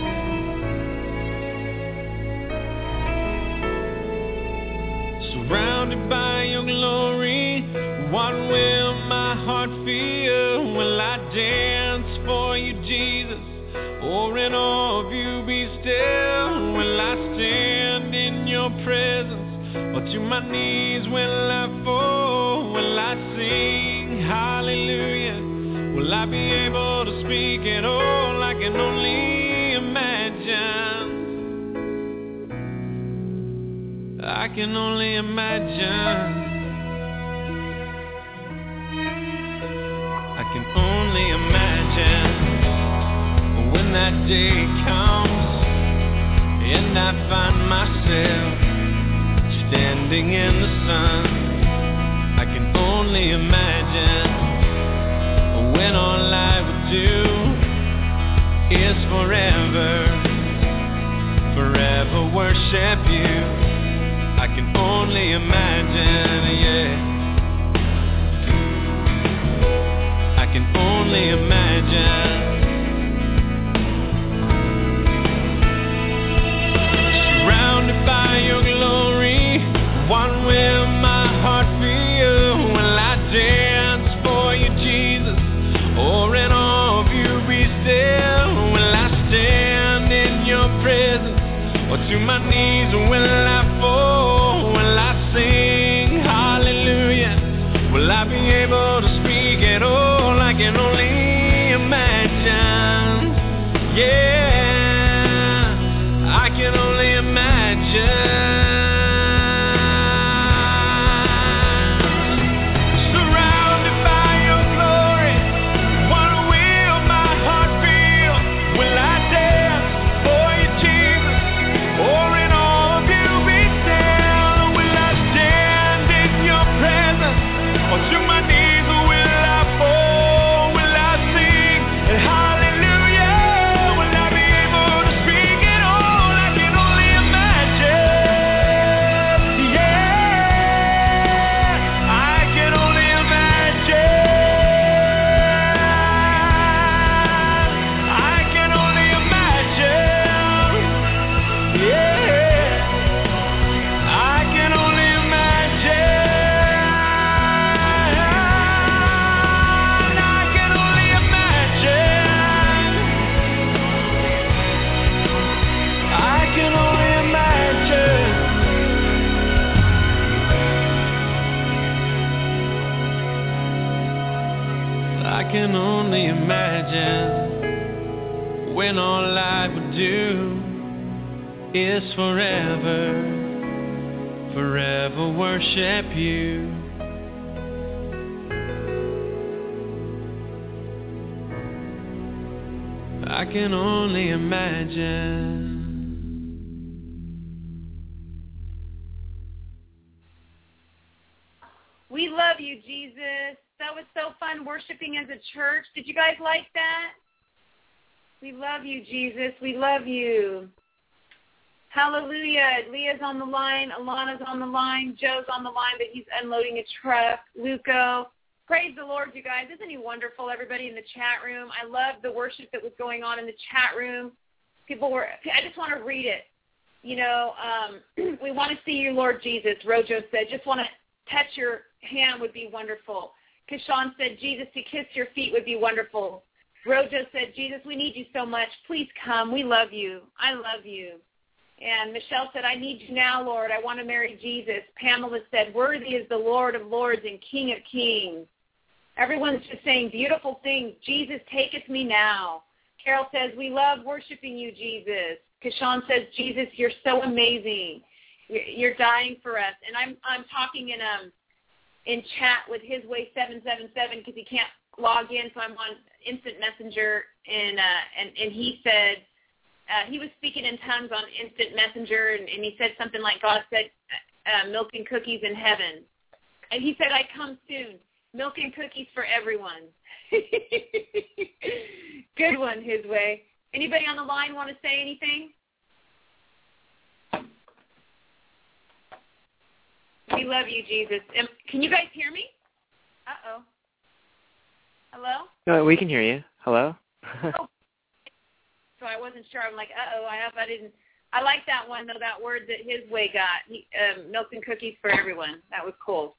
Surrounded by your glory, what will my heart feel? Will I dance for you, Jesus? Or in awe of you be still? Will I stand in your presence? Or to my knees will I fall? Will I sing hallelujah? Will I be able to speak at all? I can only imagine. can only imagine. I can only imagine when that day comes and I find myself standing in the sun. I can only imagine when all I would do is forever, forever worship you. I can only imagine, yeah. I can only imagine. Surrounded by your glory, what will my heart feel? Will I dance for you, Jesus? Or in awe of you be still? Will I stand in your presence? Or to my knees will I fall? Will I sing hallelujah? Will I be able to speak at all? I can only imagine. Yeah, I can only imagine. When all I would do is forever, forever worship you. I can only imagine. We love you, Jesus. That was so fun worshiping as a church. Did you guys like that? We love you, Jesus. We love you. Hallelujah. Leah's on the line. Alana's on the line. Joe's on the line, but he's unloading a truck. Luco. Praise the Lord, you guys. Isn't he wonderful, everybody in the chat room? I love the worship that was going on in the chat room. People were, I just want to read it. You know, um, we want to see you, Lord Jesus. Rojo said, just want to touch your hand would be wonderful. Kishan said, Jesus, to kiss your feet would be wonderful. Rojo said, Jesus, we need you so much. Please come. We love you. I love you. And Michelle said, I need you now, Lord. I want to marry Jesus. Pamela said, worthy is the Lord of lords and King of kings. Everyone's just saying beautiful things. Jesus, taketh me now. Carol says, we love worshiping you, Jesus. Kishan says, Jesus, you're so amazing. You're dying for us. And I'm I'm talking in um in chat with His Way seven seven seven because he can't log in, so I'm on Instant Messenger, and uh, and and he said uh, he was speaking in tongues on Instant Messenger, and, and he said something like God said, uh, "Milk and cookies in heaven," and he said, "I come soon, milk and cookies for everyone." Good one, His Way. Anybody on the line want to say anything? We love you, Jesus. Um, can you guys hear me? Uh-oh. Hello? No, we can hear you. Hello? Oh. So I wasn't sure. I'm like, uh-oh, I hope I didn't. I like that one, though, that word that His Way got. He, um, milk and cookies for everyone. That was cool.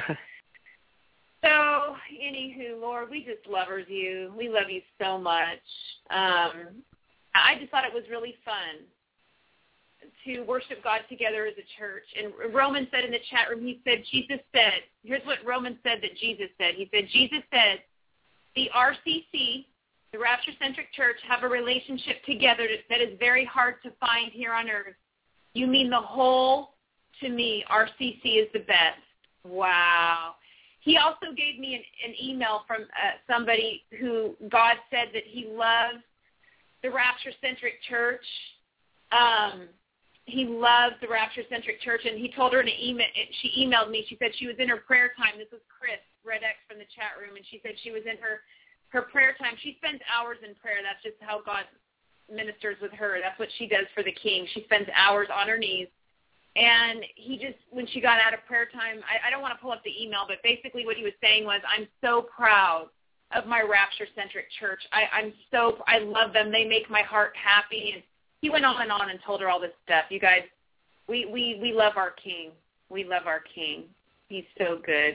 So, anywho, Lord, we just lovers you. We love you so much. Um, I just thought it was really fun to worship God together as a church. And Roman said in the chat room, he said, Jesus said, here's what Roman said that Jesus said. He said, Jesus said, the R C C, the Rapture-Centric Church, have a relationship together that is very hard to find here on earth. You mean the whole to me, R C C is the best. Wow. He also gave me an, an email from uh, somebody who God said that he loves the Rapture-centric church. Um, he loves the Rapture-centric church, and he told her in an email, she emailed me, she said she was in her prayer time. This was Chris, Red X from the chat room, and she said she was in her, her prayer time. She spends hours in prayer. That's just how God ministers with her. That's what she does for the King. She spends hours on her knees. And he just, when she got out of prayer time, I, I don't want to pull up the email, but basically what he was saying was, I'm so proud of my Rapture-centric church. I, I'm so, I love them. They make my heart happy. And he went on and on and told her all this stuff. You guys, we, we, we love our King. We love our King. He's so good.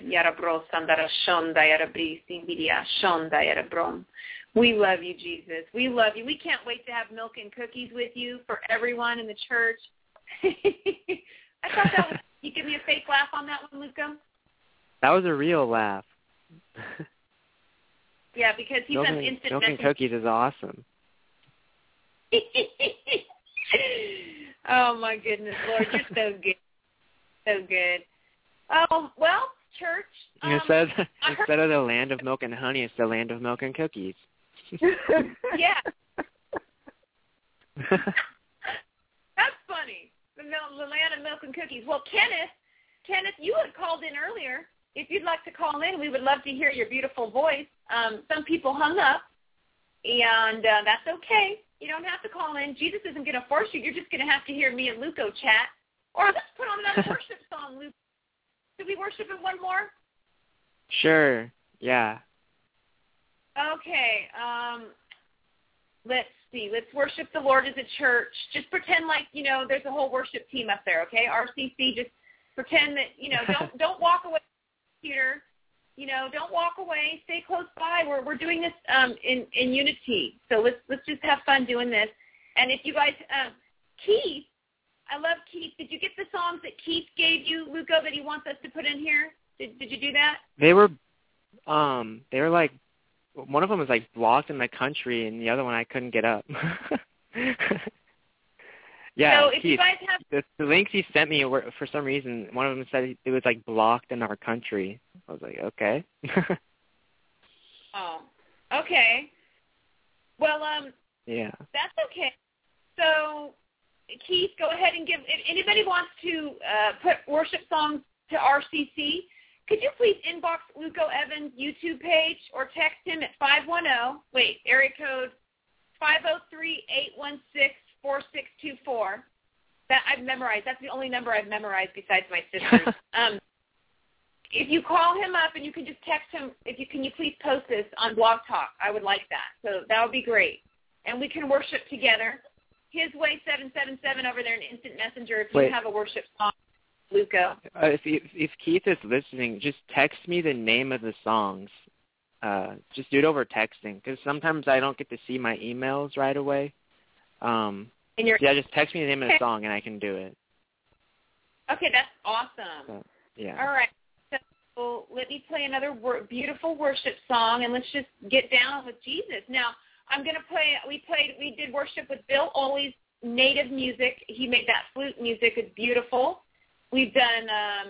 We love you, Jesus. We love you. We can't wait to have milk and cookies with you for everyone in the church. I thought that was, you give me a fake laugh on that one, Luco? That was a real laugh. Yeah, because he's milk on and, instant milk and messaging. cookies is awesome. Oh, my goodness, Lord, you're so good. So good. Oh, well, church. Um, instead instead heard- of the land of milk and honey, it's the land of milk and cookies. Yeah. That's funny. The, mil- the land of milk and cookies. Well, Kenneth, Kenneth, you had called in earlier. If you'd like to call in, we would love to hear your beautiful voice. Um, some people hung up, and uh, that's okay. You don't have to call in. Jesus isn't going to force you. You're just going to have to hear me and Luco chat. Or let's put on another worship song, Luco. Should we worship it one more? Sure. Yeah. Okay. Um, let's see. Let's worship the Lord as a church. Just pretend like, you know, there's a whole worship team up there, okay? R C C, just pretend that, you know, don't don't walk away from the computer. You know, don't walk away. Stay close by. We're we're doing this um, in, in unity. So let's let's just have fun doing this. And if you guys, um, Keith, I love Keith. Did you get the songs that Keith gave you, Luco, that he wants us to put in here? Did Did you do that? They were, um, they were like, one of them was like blocked in the country, and the other one I couldn't get up. Yeah, so if Keith, you guys have the, the links he sent me were, for some reason, one of them said it was like blocked in our country. I was like, okay. Oh, okay. Well, um, yeah. that's okay. So, Keith, go ahead and give, if anybody wants to uh, put worship songs to R C C, could you please inbox Luco Evans' YouTube page or text him at five one zero, wait, area code five oh three, eight one six, four six two four. That I've memorized. That's the only number I've memorized besides my sister's. um, if you call him up and you can just text him, if you can you please post this on Blog Talk, I would like that. So that would be great. And we can worship together. His Way seven seven seven over there in Instant Messenger if you Wait. have a worship song, Luco. Uh, if, if if Keith is listening, just text me the name of the songs. Uh, just do it over texting, because sometimes I don't get to see my emails right away. Um, And you're, yeah, just text me the name of the Okay. song and I can do it. okay, that's awesome. So, yeah. All right. So let me play another wor- beautiful worship song, and let's just get down with Jesus. Now, I'm going to play, we played, we did worship with Bill Oley's native music. He made that flute music. It's beautiful. We've done, um,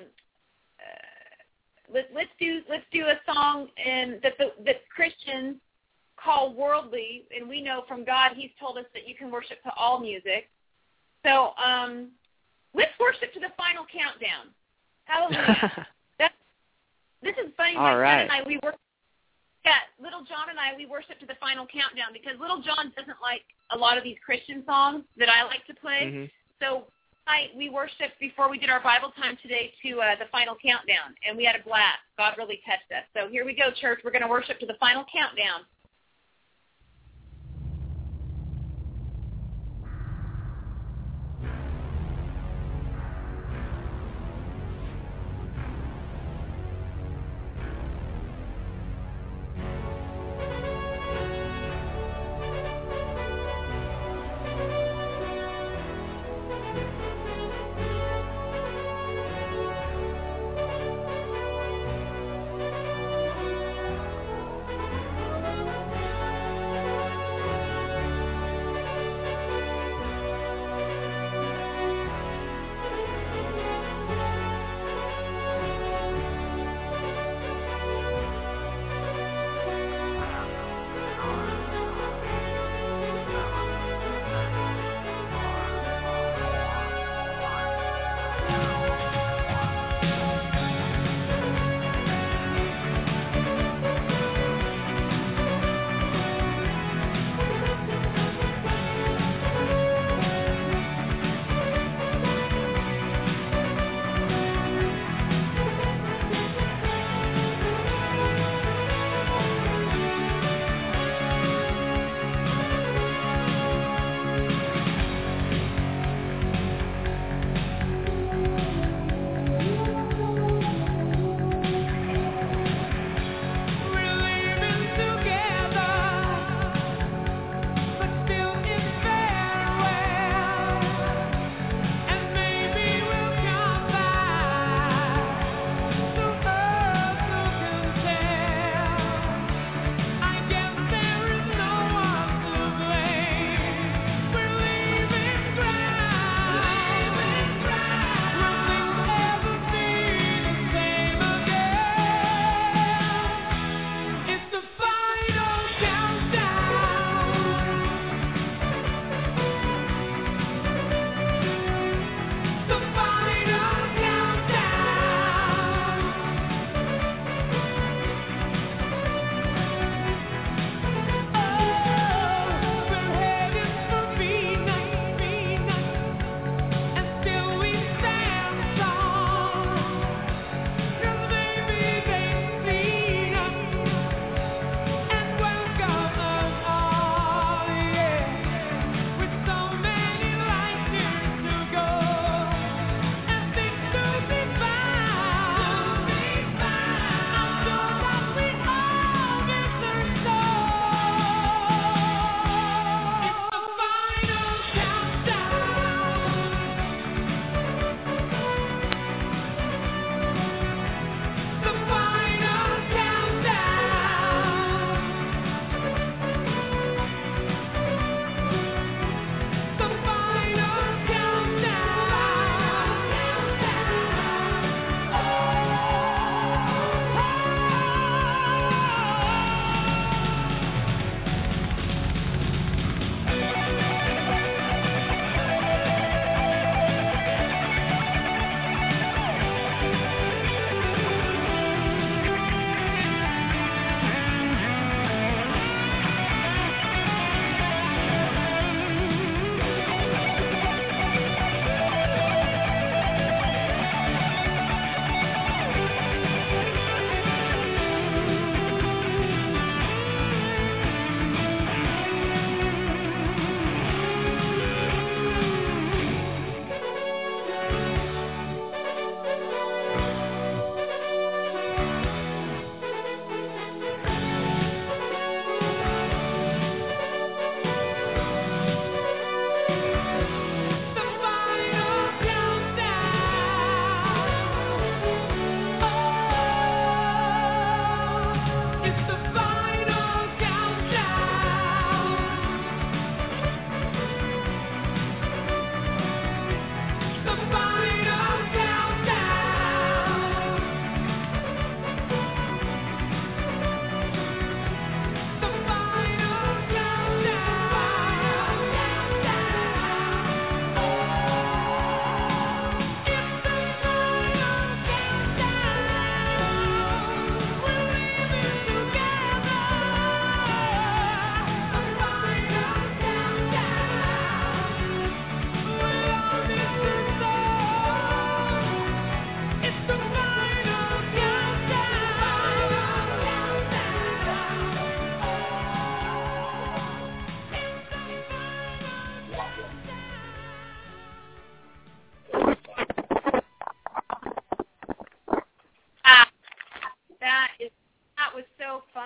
uh, let, let's do, let's do a song in, that, the, that Christians call worldly, and we know from God He's told us that you can worship to all music. So um, let's worship to the final countdown. Hallelujah. That's, this is funny. My All son right. and I, we worship. Yeah, little John and I, we worship to the final countdown because little John doesn't like a lot of these Christian songs that I like to play. Mm-hmm. So I, we worshiped before we did our Bible time today to uh, the final countdown, and we had a blast. God really touched us. So here we go, church. We're going to worship to the final countdown. Thank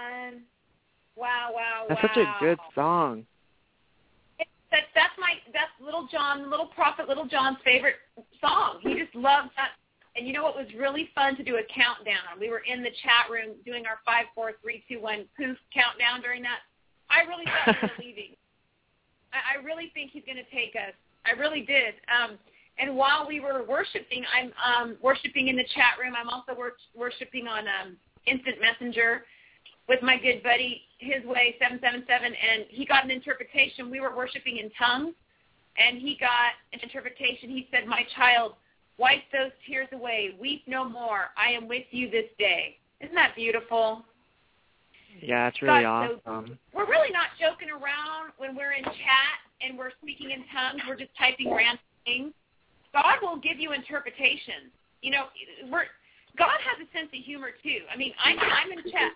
man. Wow, wow, That's wow. such a good song. It, that, that's my, that's Little John, Little Prophet, Little John's favorite song. He just loves that. And you know what was really fun to do a countdown? We were in the chat room doing our five, four, three, two, one poof countdown during that. I really thought we were leaving. I, I really think he's going to take us. I really did. Um, and while we were worshiping, I'm um, worshiping in the chat room. I'm also wor- worshiping on um, Instant Messenger with my good buddy, His Way seven seven seven, and he got an interpretation. We were worshiping in tongues, and he got an interpretation. He said, "My child, wipe those tears away. Weep no more. I am with you this day." Isn't that beautiful? Yeah, it's really God, awesome. So we're really not joking around when we're in chat and we're speaking in tongues. We're just typing random things. God will give you interpretations. You know, we're God has a sense of humor too. I mean, I'm, I'm in chat.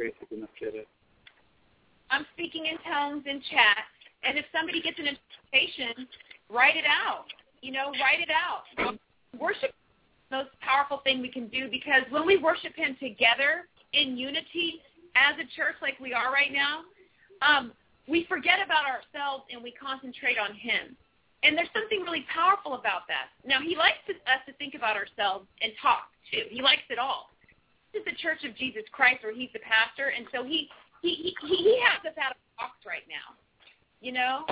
I'm speaking in tongues in chat, and if somebody gets an interpretation, write it out. You know, write it out. Worship is the most powerful thing we can do, because when we worship Him together in unity as a church like we are right now, um, we forget about ourselves and we concentrate on Him. And there's something really powerful about that. Now, He likes to, us to think about ourselves and talk, too. He likes it all. This is the Church of Jesus Christ where He's the pastor, and so He he he, he has us out of the box right now. You know?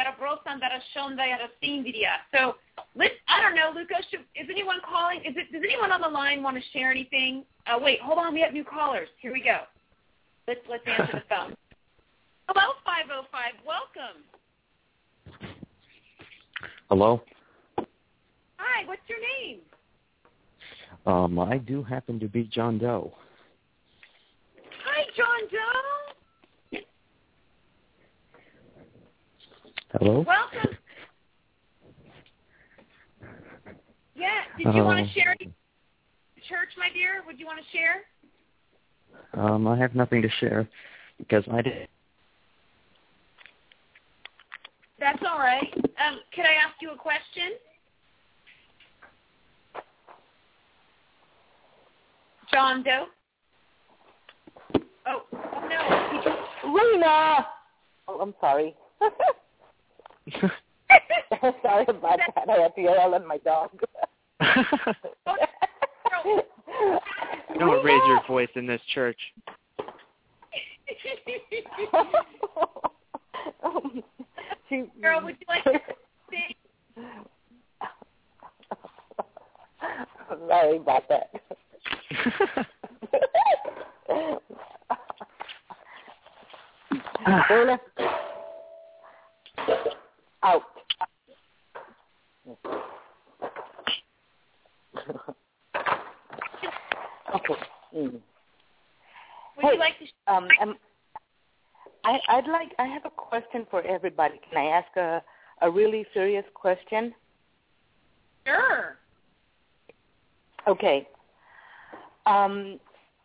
So, let's, I don't know, Luca, should, is anyone calling? Is it, does anyone on the line want to share anything? Uh, wait, hold on. We have new callers. Here we go. Let's, let's answer the phone. Hello, five oh five. Welcome. Hello? Hi, what's your name? Um, I do happen to be John Doe. Hi, John Doe. Hello? Welcome. Yeah, did you uh, want to share church, my dear? Would you want to share? Um, I have nothing to share because I did. That's all right. Um, can I ask you a question? John Doe? Oh, oh no. Lena! Oh, I'm sorry. Sorry about that. I had to yell at my dog. Don't raise your voice in this church. um, she, Girl, would you like to sing? Sorry about that. Lena, out. Okay. Mm. Would hey, you like to? Um, um, I, I'd like. I have a question for everybody. Can I ask a a really serious question? Sure. Okay. Um,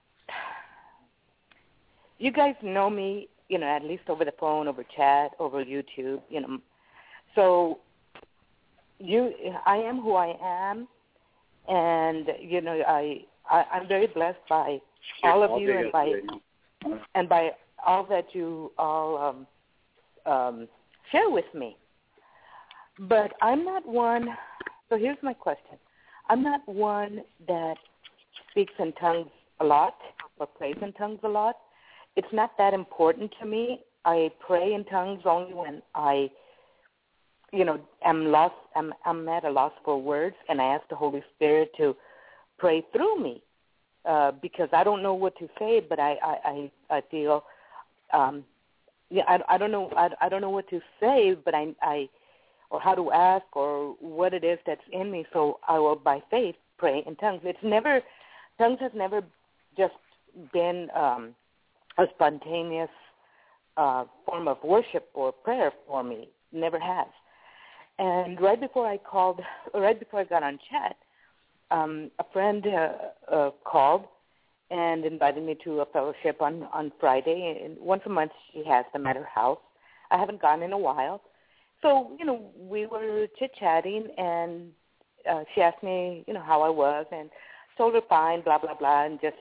you guys know me, you know, at least over the phone, over chat, over YouTube, you know. So you, I am who I am, and you know, I, I I'm very blessed by all of you and by and by all that you all um, um, share with me. But I'm not one. So here's my question: I'm not one that speaks in tongues a lot or prays in tongues a lot. It's not that important to me. I pray in tongues only when I, you know, am lost. I'm, I'm at a loss for words, and I ask the Holy Spirit to pray through me uh, because I don't know what to say, but I, I, I, I feel, um, yeah, I, I don't know, I, I don't know what to say, but I, I, or how to ask, or what it is that's in me. So I will, by faith, pray in tongues. It's never, tongues has never just been um, a spontaneous uh, form of worship or prayer for me. Never has. And right before I called, right before I got on chat, um, a friend uh, uh, called and invited me to a fellowship on, on Friday. And once a month she has them at her house. I haven't gone in a while. So, you know, we were chit-chatting, and uh, she asked me, you know, how I was, and told her fine, blah, blah, blah, and just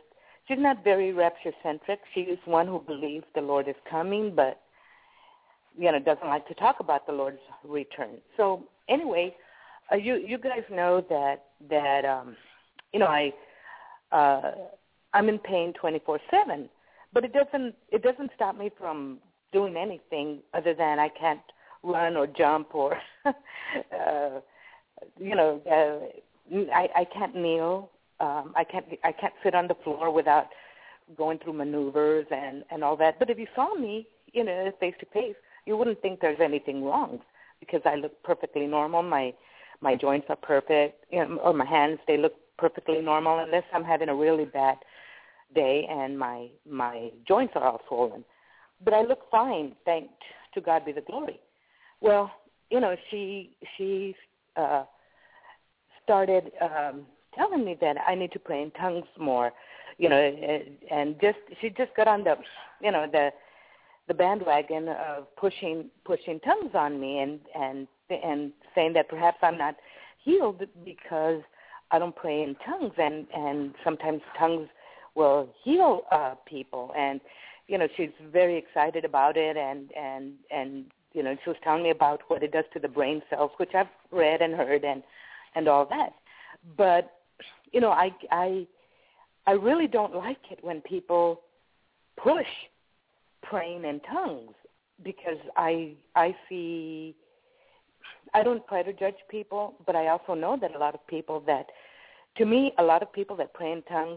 she's not very rapture-centric. She is one who believes the Lord is coming, but, you know, doesn't like to talk about the Lord's return. So anyway, uh, you you guys know that, that um, you know, I, uh, I'm in pain twenty-four seven, but it doesn't it doesn't stop me from doing anything other than I can't run or jump or, uh, you know, uh, I, I can't kneel. Um, I can't I can't sit on the floor without going through maneuvers and, and all that. But if you saw me, you know, face to face, you wouldn't think there's anything wrong because I look perfectly normal. My my joints are perfect, you know, or my hands, they look perfectly normal unless I'm having a really bad day and my my joints are all swollen. But I look fine, thank to God be the glory. Well, you know, she she uh, started um, telling me that I need to pray in tongues more, you know, and just she just got on the, you know, the the bandwagon of pushing pushing tongues on me and and and saying that perhaps I'm not healed because I don't pray in tongues, and and sometimes tongues will heal uh, people, and you know, she's very excited about it, and and and you know, she was telling me about what it does to the brain cells, which I've read and heard and and all that. But you know, I I I really don't like it when people push praying in tongues, because I I see, I don't try to judge people, but I also know that a lot of people that, to me, a lot of people that pray in tongues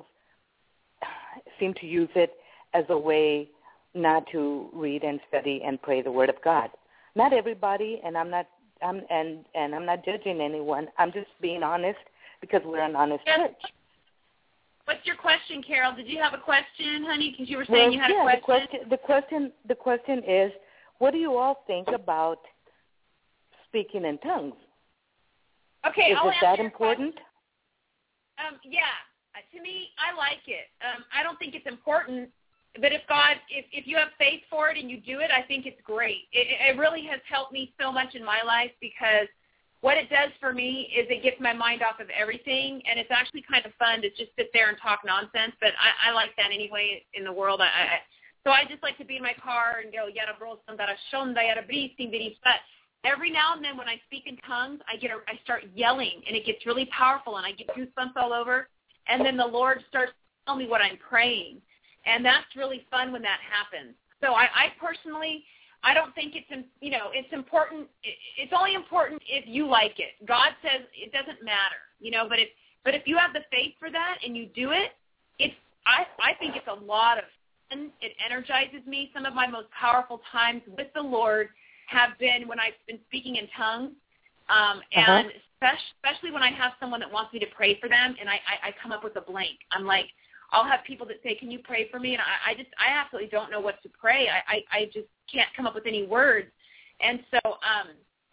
seem to use it as a way not to read and study and pray the Word of God. Not everybody, and I'm not I'm and and I'm not judging anyone. I'm just being honest because we're an honest yes. church. What's your question, Carol? Did you have a question, honey? Because you were saying well, you had yeah, a question. The question, the question, the question is, what do you all think about speaking in tongues? Okay, is I'll it answer that your important? Question. Um, yeah, to me, I like it. Um, I don't think it's important, but if God, if, if you have faith for it and you do it, I think it's great. It, it really has helped me so much in my life, because what it does for me is it gets my mind off of everything, and it's actually kind of fun to just sit there and talk nonsense, but I, I like that anyway in the world. I, I, so I just like to be in my car and go, yada bro, sandara shonda, yada bristing, but every now and then when I speak in tongues, I get a, I start yelling, and it gets really powerful, and I get goosebumps all over, and then the Lord starts to tell me what I'm praying, and that's really fun when that happens. So I, I personally, I don't think it's, you know, it's important. It's only important if you like it. God says it doesn't matter, you know, but if, but if you have the faith for that and you do it, it's, I, I think it's a lot of fun. It energizes me. Some of my most powerful times with the Lord have been when I've been speaking in tongues, um, and uh-huh. especially when I have someone that wants me to pray for them, and I, I, I come up with a blank. I'm like, I'll have people that say, can you pray for me? And I, I just, I absolutely don't know what to pray. I, I, I just can't come up with any words. And so, um,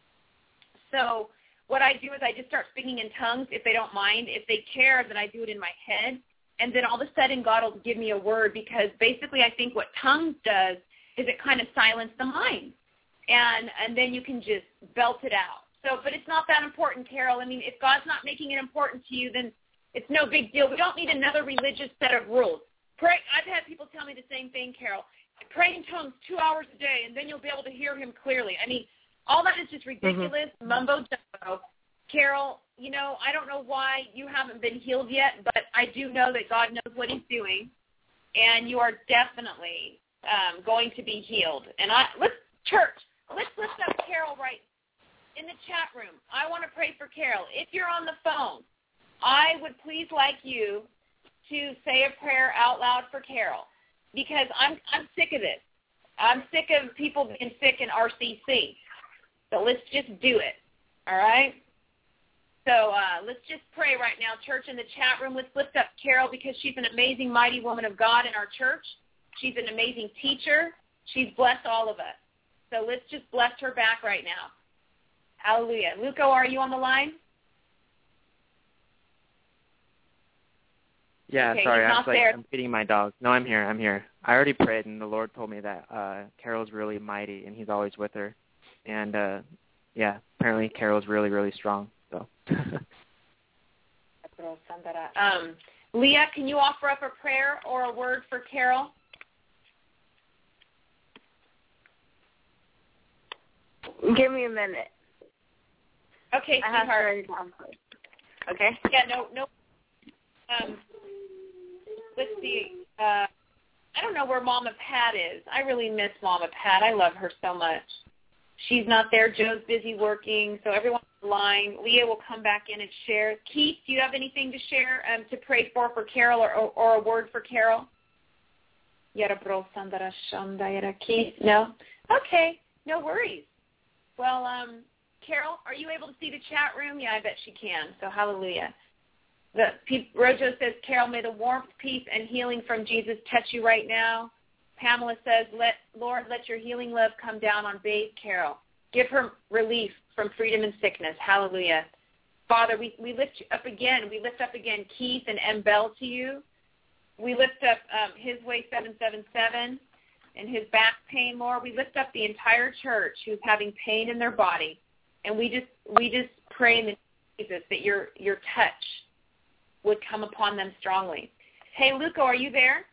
so what I do is I just start speaking in tongues if they don't mind. If they care, then I do it in my head. And then all of a sudden God will give me a word, because basically I think what tongues does is it kind of silences the mind. And, and then you can just belt it out. So, but it's not that important, Carol. I mean, if God's not making it important to you, then it's no big deal. We don't need another religious set of rules. Pray. I've had people tell me the same thing, Carol. Pray in tongues two hours a day, and then you'll be able to hear him clearly. I mean, all that is just ridiculous, mm-hmm. mumbo-jumbo. Carol, you know, I don't know why you haven't been healed yet, but I do know that God knows what he's doing, and you are definitely um, going to be healed. And I, let's, church, let's lift up Carol right in the chat room. I want to pray for Carol. If you're on the phone, I would please like you to say a prayer out loud for Carol, because I'm I'm sick of this. I'm sick of people being sick in R C C. So let's just do it, all right? So uh, let's just pray right now, church, in the chat room. Let's lift up Carol, because she's an amazing, mighty woman of God in our church. She's an amazing teacher. She's blessed all of us. So let's just bless her back right now. Hallelujah. Luco, are you on the line? Yeah, okay, sorry, I was like, there. I'm feeding my dog. No, I'm here, I'm here. I already prayed, and the Lord told me that uh, Carol's really mighty, and he's always with her. And, uh, yeah, apparently Carol's really, really strong. So. um, Leah, can you offer up a prayer or a word for Carol? Give me a minute. Okay, I have to sweetheart. write it down first. Okay? Yeah, no, no. Um, let's see. Uh, I don't know where Mama Pat is. I really miss Mama Pat. I love her so much. She's not there. Joe's busy working, so everyone's on the line. Leah will come back in and share. Keith, do you have anything to share, um, to pray for for Carol, or, or, or a word for Carol? Keith? No? Okay, no worries. Well, um, Carol, are you able to see the chat room? Yeah, I bet she can, so hallelujah. The Rojo says, Carol, may the warmth, peace, and healing from Jesus touch you right now. Pamela says, "Let Lord, let your healing love come down on Babe Carol. Give her relief from freedom and sickness." Hallelujah. Father, we, we lift you up again. We lift up again Keith and M. Bell to you. We lift up um, His Way seven seven seven and his back pain, Lord. We lift up the entire church who's having pain in their body. And we just we just pray in the name of Jesus that your your touch would come upon them strongly. Hey, Luco, are you there?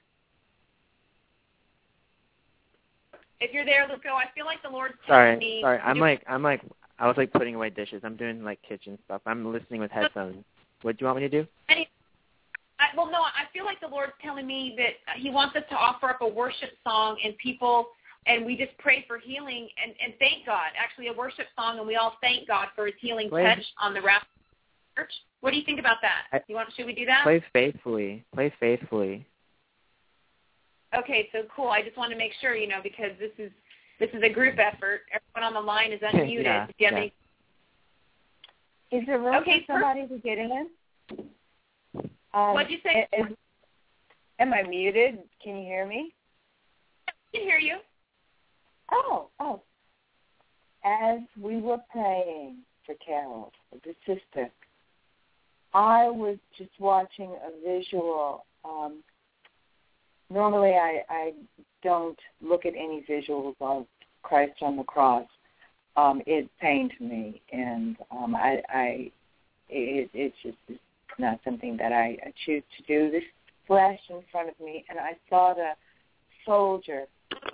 If you're there, Luco, I feel like the Lord's telling Sorry, me. sorry. I'm like, I'm like, I was like putting away dishes. I'm doing like kitchen stuff. I'm listening with headphones. What do you want me to do? Any, I, well, no, I feel like the Lord's telling me that He wants us to offer up a worship song, and people, and we just pray for healing and, and thank God. Actually, a worship song, and we all thank God for His healing Play, touch on the Rapture Church. What do you think about that? I, you want? Should we do that? Play faithfully. Play faithfully. Okay, so cool. I just want to make sure, you know, because this is this is a group effort. Everyone on the line is unmuted. yeah, do you have yeah. any? Is there room okay, for somebody to get in? Um, What'd you say? Is, am I muted? Can you hear me? I can hear you. Oh, oh. As we were praying for Carol, the sister, I was just watching a visual. Um, normally I, I don't look at any visuals of Christ on the cross. Um, it pained me, and um, I, I it, it's just it's not something that I, I choose to do. This flashed in front of me, and I saw the soldier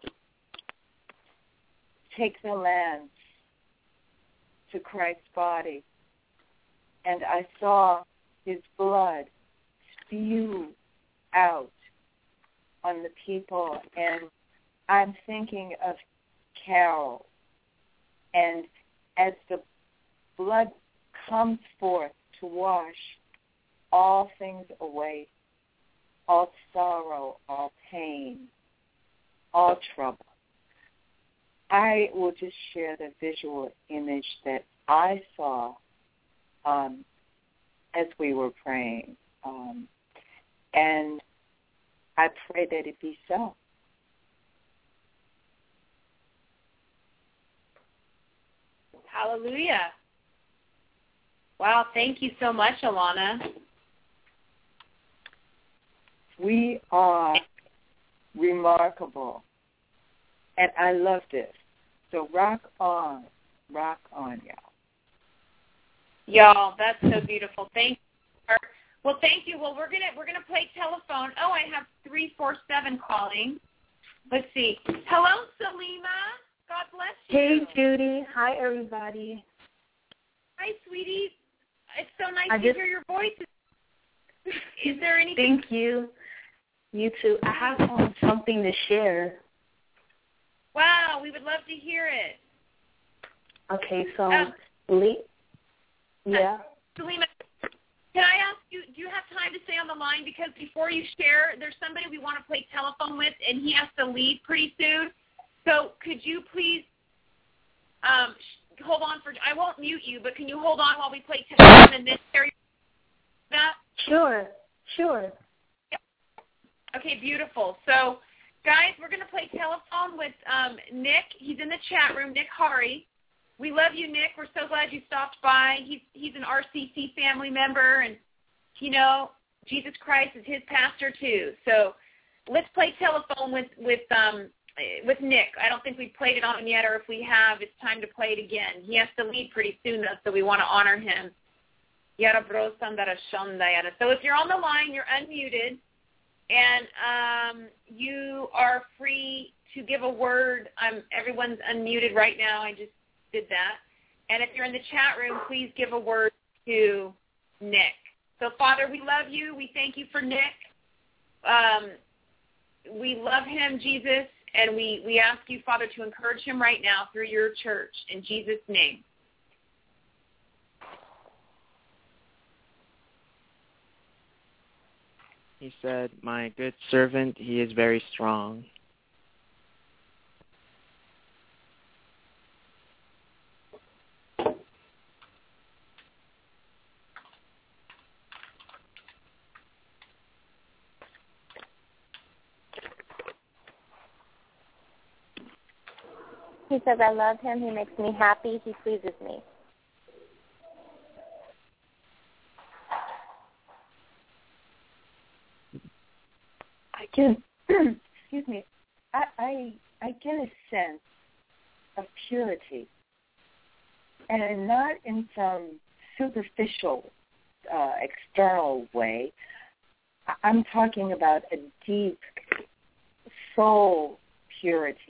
take the lance to Christ's body, and I saw his blood spew out on the people, and I'm thinking of Carol, and as the blood comes forth to wash all things away, all sorrow, all pain, all trouble, I will just share the visual image that I saw um, as we were praying. Um, and I pray that it be so. Hallelujah. Wow, thank you so much, Alana. We are remarkable. And I love this. So rock on. Rock on, y'all. Y'all, that's so beautiful. Thank you. Well, thank you. Well, we're gonna we're gonna play telephone. Oh, I have three four seven calling. Let's see. Hello, Salima. God bless you. Hey, Judy. Hi, everybody. Hi, sweetie. It's so nice I to just, hear your voice. Is there anything? Thank you. You too. I have um, something to share. Wow, we would love to hear it. Okay, so, um, Lee, yeah. Uh, Salima, can I ask you, do you have time to stay on the line? Because before you share, there's somebody we want to play telephone with, and he has to leave pretty soon. So could you please um, hold on for, I won't mute you, but can you hold on while we play telephone and then share that? Sure, sure. Okay, beautiful. So, guys, we're going to play telephone with um, Nick. He's in the chat room, Nick Hari. We love you, Nick. We're so glad you stopped by. He's he's an R C C family member, and, you know, Jesus Christ is his pastor too. So let's play telephone with with um with Nick. I don't think we've played it on him yet, or if we have, it's time to play it again. He has to leave pretty soon, though, so we want to honor him. So if you're on the line, you're unmuted, and um, you are free to give a word. Um, everyone's unmuted right now. I just did that. And if you're in the chat room, please give a word to Nick. So, Father, we love you. We thank you for Nick. Um, we love him, Jesus, and we, we ask you, Father, to encourage him right now through your church. In Jesus' name. He said, my good servant, he is very strong. He says, I love him. He makes me happy. He pleases me. I can, excuse me, I, I I get a sense of purity, and not in some superficial, uh, external way. I'm talking about a deep soul purity.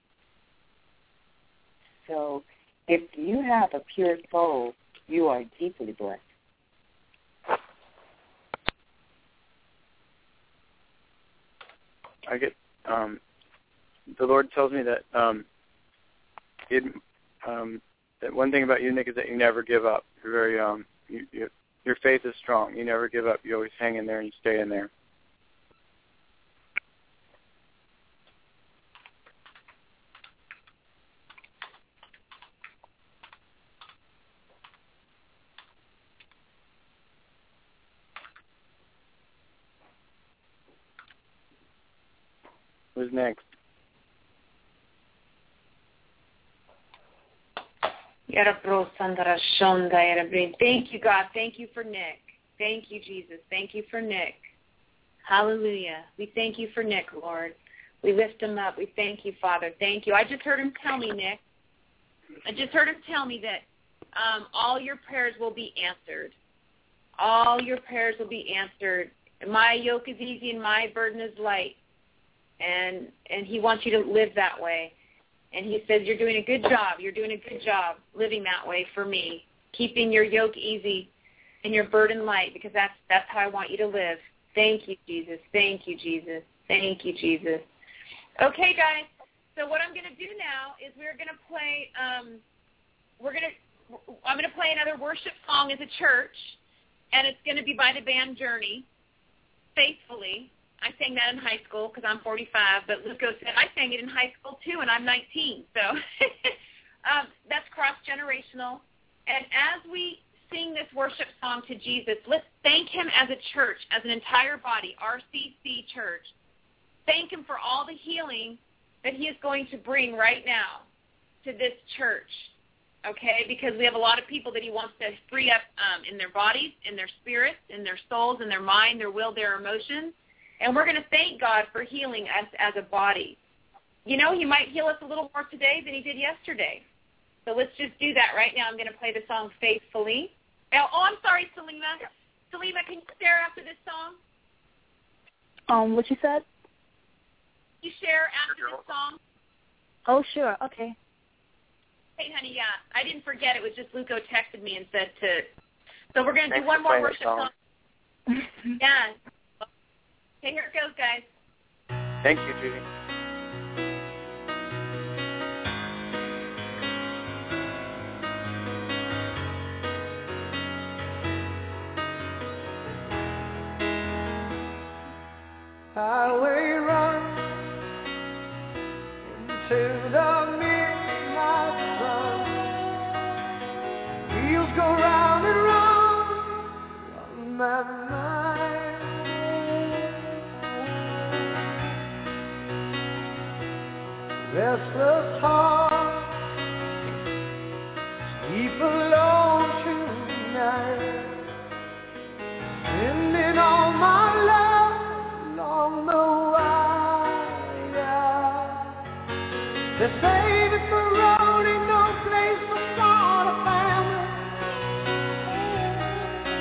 So if you have a pure soul, you are deeply blessed. I get, um, the Lord tells me that um, it, um, that one thing about you, Nick, is that you never give up. You're very, um, you, you, your faith is strong. You never give up. You always hang in there and you stay in there. Who's next? Thank you, God. Thank you for Nick. Thank you, Jesus. Thank you for Nick. Hallelujah. We thank you for Nick, Lord. We lift him up. We thank you, Father. Thank you. I just heard him tell me, Nick, I just heard him tell me that um, all your prayers will be answered. All your prayers will be answered. My yoke is easy and my burden is light. And and he wants you to live that way. And he says, you're doing a good job. You're doing a good job living that way for me, keeping your yoke easy and your burden light, because that's that's how I want you to live. Thank you, Jesus. Thank you, Jesus. Thank you, Jesus. Okay, guys. So what I'm going to do now is we're going to play. Um, we're going to. I'm going to play another worship song as a church, and it's going to be by the band Journey, Faithfully. I sang that in high school because I'm forty-five, but Luco said I sang it in high school too, and I'm nineteen. So um, that's cross-generational. And as we sing this worship song to Jesus, let's thank him as a church, as an entire body, R C C Church. Thank him for all the healing that he is going to bring right now to this church, okay? Because we have a lot of people that he wants to free up um, in their bodies, in their spirits, in their souls, in their mind, their will, their emotions. And we're going to thank God for healing us as a body. You know, he might heal us a little more today than he did yesterday. So let's just do that right now. I'm going to play the song Faithfully. Oh, oh I'm sorry, Salima. Salima, can you share after this song? Um, what you said? You share after this song? Oh, sure. Okay. Hey, honey, yeah. I didn't forget. It was just Luco texted me and said to. So we're going to do Thanks one for more playing worship the song. song. Yeah. Okay, here it goes, guys. Thank you, Judy. Highway running into the midnight sun. Wheels go round and round on my mind. Restless heart, sleep alone tonight. Sending all my love along the wire. They say that the road ain't no place for sort of family.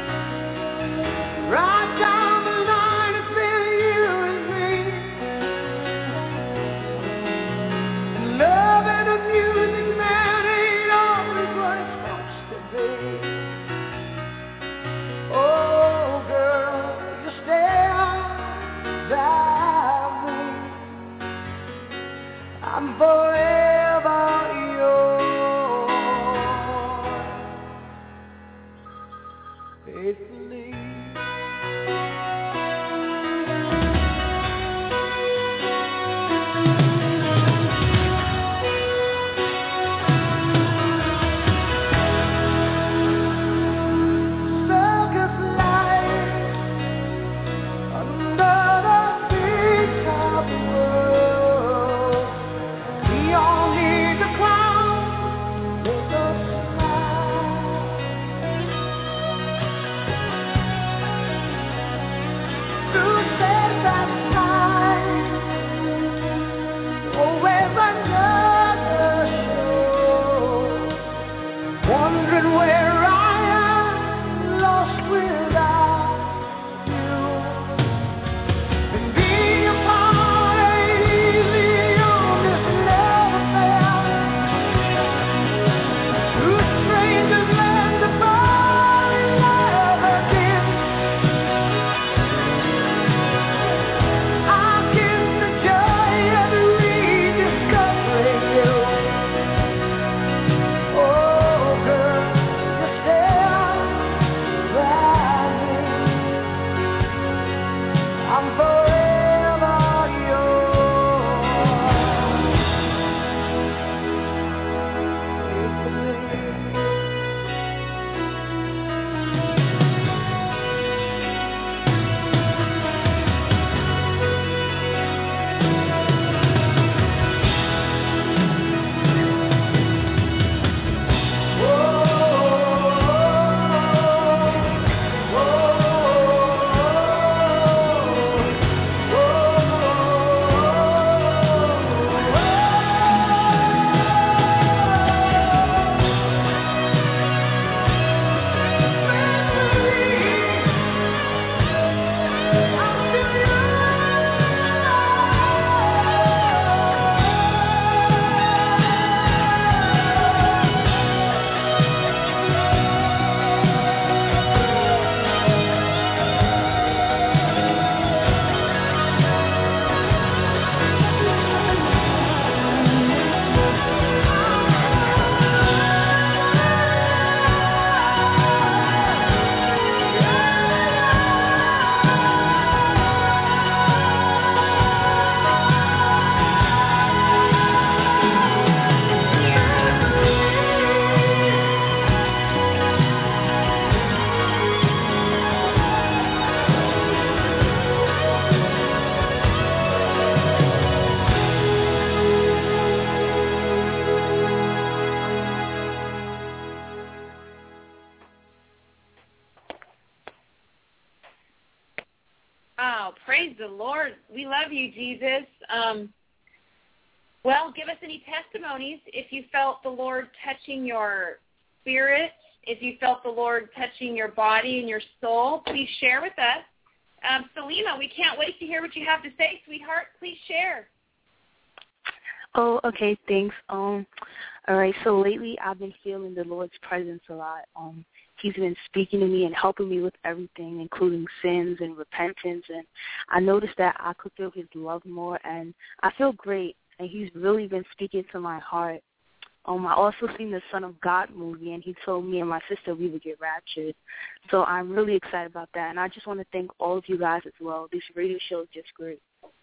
Lord. We love you, Jesus. Um, well, give us any testimonies if you felt the Lord touching your spirit, if you felt the Lord touching your body and your soul. Please share with us. Um, Selima, we can't wait to hear what you have to say, sweetheart. Please share. Oh, okay, thanks. Um, all right, so lately I've been feeling the Lord's presence a lot. Um, he's been speaking to me and helping me with everything, including sins and repentance, and I noticed that I could feel his love more, and I feel great, and he's really been speaking to my heart. Um, I also seen the Son of God movie, and he told me and my sister we would get raptured. So I'm really excited about that, and I just want to thank all of you guys as well. This radio show is just great.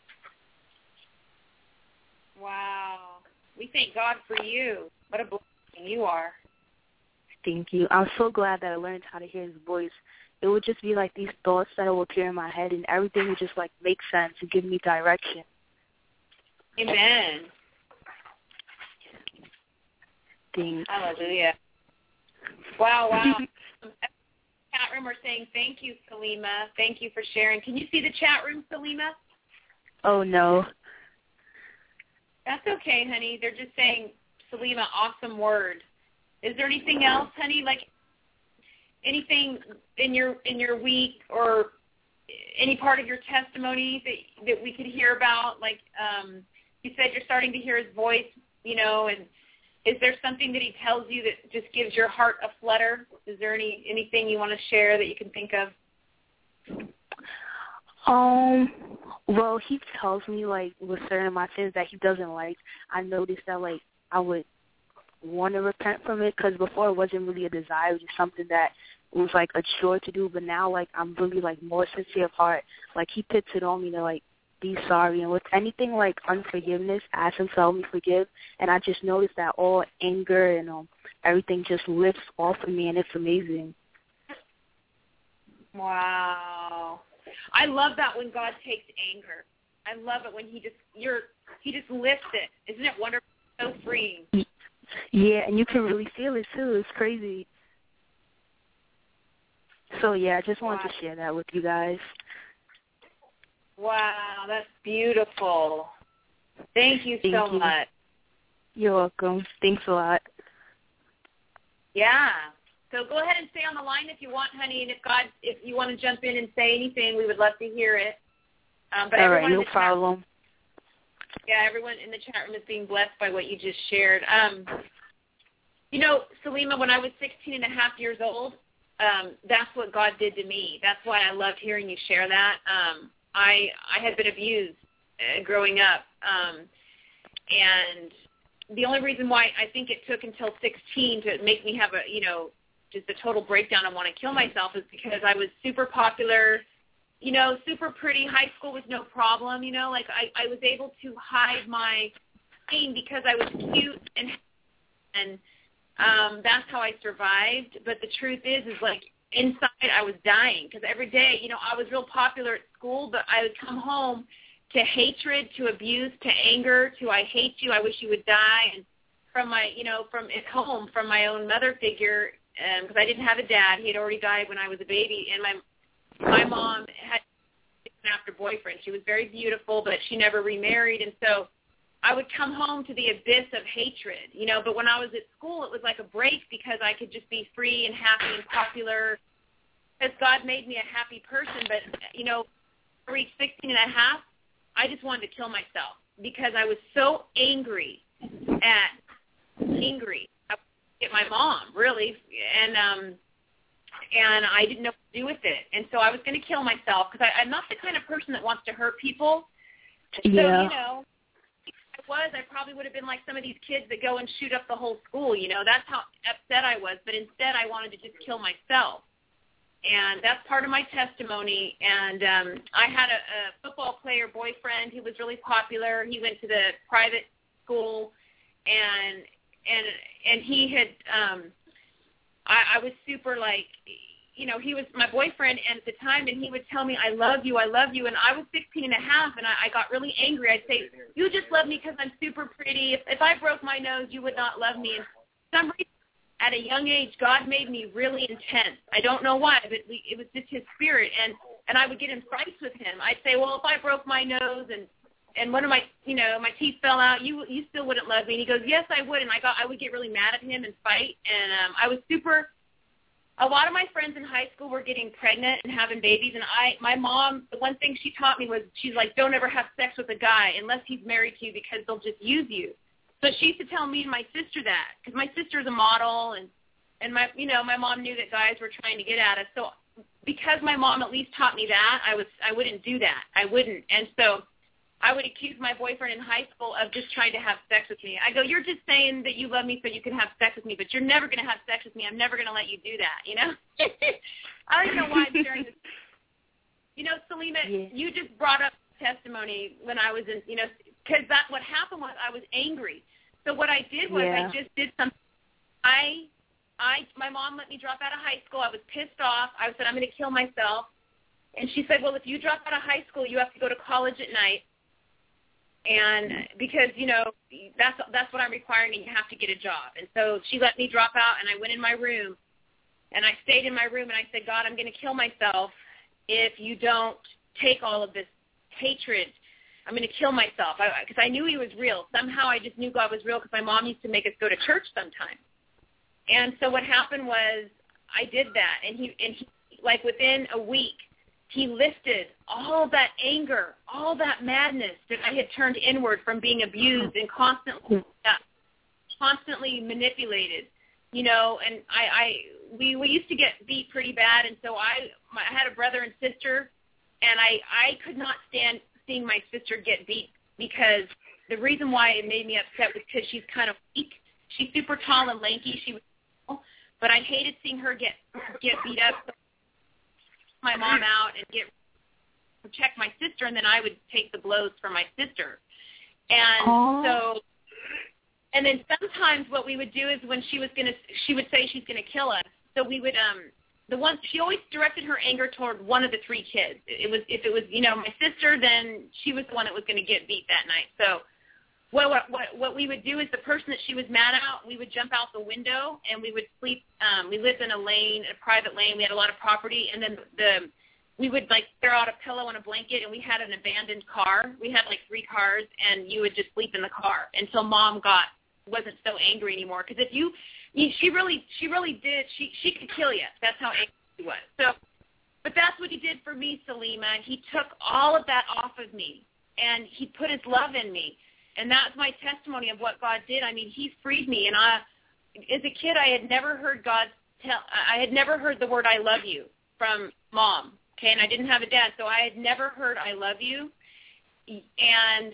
Wow. We thank God for you. What a blessing you are. Thank you. I'm so glad that I learned how to hear his voice. It would just be like these thoughts that will appear in my head, and everything would just, like, make sense and give me direction. Amen. Thanks. Hallelujah. Wow, wow. Chat room are saying thank you, Selima. Thank you for sharing. Can you see the chat room, Selima? Oh, no. That's okay, honey. They're just saying, Selima, awesome word. Is there anything else, honey? Like anything in your in your week or any part of your testimony that that we could hear about? Like um, you said, you're starting to hear his voice, you know. And is there something that he tells you that just gives your heart a flutter? Is there any anything you want to share that you can think of? Um, well, he tells me, like, with certain of my sins that he doesn't like. I noticed that, like, I would want to repent from it because before it wasn't really a desire. It was just something that was, like, a chore to do. But now, like, I'm really, like, more sincere of heart. Like, he puts it on me to, like, be sorry. And with anything like unforgiveness, ask him to help me forgive. And I just noticed that all anger and um, everything just lifts off of me, and it's amazing. Wow. I love that when God takes anger. I love it when he just you're he just lifts it. Isn't it wonderful? So freeing. Yeah, and you can really feel it too. It's crazy. So yeah, I just wanted wow. to share that with you guys. Wow, that's beautiful. Thank you Thank so you. much. You're welcome. Thanks a lot. Yeah. So go ahead and stay on the line if you want, honey, and if God, if you want to jump in and say anything, we would love to hear it. Um, but All everyone right, no in the problem. Chat, yeah, everyone in the chat room is being blessed by what you just shared. Um, you know, Selima, when I was sixteen and a half years old, um, that's what God did to me. That's why I loved hearing you share that. Um, I I had been abused uh, growing up, um, and the only reason why I think it took until sixteen to make me have a, you know, just a total breakdown and want to kill myself is because I was super popular, you know, super pretty. High school was no problem, you know, like I, I was able to hide my pain because I was cute and and um, that's how I survived. But the truth is, is like inside I was dying because every day, you know, I was real popular at school, but I would come home to hatred, to abuse, to anger, to I hate you, I wish you would die, and from my, you know, from at home, from my own mother figure, because um, I didn't have a dad. He had already died when I was a baby, and my my mom had an after boyfriend. She was very beautiful, but she never remarried, and so I would come home to the abyss of hatred, you know. But when I was at school, it was like a break because I could just be free and happy and popular, because God made me a happy person. But, you know, I reached sixteen and a half, I just wanted to kill myself because I was so angry at angry. At my mom, really, and um, and I didn't know what to do with it, and so I was going to kill myself because I'm not the kind of person that wants to hurt people. Yeah. So, you know, if I was, I probably would have been like some of these kids that go and shoot up the whole school, you know. That's how upset I was, but instead I wanted to just kill myself, and that's part of my testimony. And um, I had a, a football player boyfriend who was really popular. He went to the private school, and And and he had, um, I, I was super like, you know, he was my boyfriend and at the time, and he would tell me, I love you, I love you. And I was sixteen and a half, and I, I got really angry. I'd say, you just love me because I'm super pretty. If, if I broke my nose, you would not love me. And for some reason, at a young age, God made me really intense. I don't know why, but we, it was just his spirit. And and I would get in fights with him. I'd say, well, if I broke my nose and and one of my, you know, my teeth fell out, you you still wouldn't love me. And he goes, yes, I would. And I got I would get really mad at him and fight. And um, I was super. A lot of my friends in high school were getting pregnant and having babies, and I, my mom, the one thing she taught me was she's like, don't ever have sex with a guy unless he's married to you because they'll just use you. So she used to tell me and my sister that because my sister's a model, and and my, you know, my mom knew that guys were trying to get at us. So because my mom at least taught me that, I was I wouldn't do that. I wouldn't, and so I would accuse my boyfriend in high school of just trying to have sex with me. I go, you're just saying that you love me so you can have sex with me, but you're never going to have sex with me. I'm never going to let you do that, you know? I don't even know why I'm sharing this. You know, Salima, yeah. you just brought up testimony when I was in, you know, because that what happened was I was angry. So what I did was yeah. I just did something. I, I, my mom let me drop out of high school. I was pissed off. I said, I'm going to kill myself. And she said, well, if you drop out of high school, you have to go to college at night. And because, you know, that's that's what I'm requiring, and you have to get a job. And so she let me drop out, and I went in my room, and I stayed in my room, and I said, God, I'm going to kill myself if you don't take all of this hatred. I'm going to kill myself because I, I knew he was real. Somehow I just knew God was real because my mom used to make us go to church sometimes. And so what happened was I did that, and he, and he, like within a week, he lifted all that anger, all that madness that I had turned inward from being abused and constantly, uh, constantly manipulated, you know. And I, I, we, we used to get beat pretty bad, and so I, my, I had a brother and sister, and I, I could not stand seeing my sister get beat because the reason why it made me upset was because she's kind of weak. She's super tall and lanky. She was, but I hated seeing her get get beat up. So my mom out and get protect my sister, and then I would take the blows from my sister. And Aww. so, and then sometimes what we would do is when she was gonna, she would say she's gonna kill us. So we would, um, the one she always directed her anger toward one of the three kids. It was if it was you know my sister, then she was the one that was gonna get beat that night. So. What, what what what we would do is the person that she was mad at, we would jump out the window and we would sleep. Um, we lived in a lane, a private lane. We had a lot of property, and then the we would like throw out a pillow and a blanket, and we had an abandoned car. We had like three cars, and you would just sleep in the car until Mom got wasn't so angry anymore. Because if you, you, she really she really did she she could kill you. That's how angry she was. So, but that's what he did for me, Salima. He took all of that off of me, and he put his love in me. And that's my testimony of what God did. I mean, he freed me. And I, as a kid, I had never heard God tell, I had never heard the word I love you from Mom, okay? And I didn't have a dad, so I had never heard I love you. And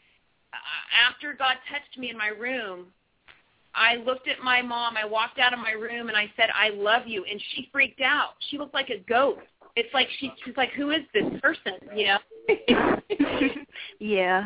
after God touched me in my room, I looked at my mom. I walked out of my room, and I said, I love you. And she freaked out. She looked like a ghost. It's like she, she's like, who is this person, you know? Yeah.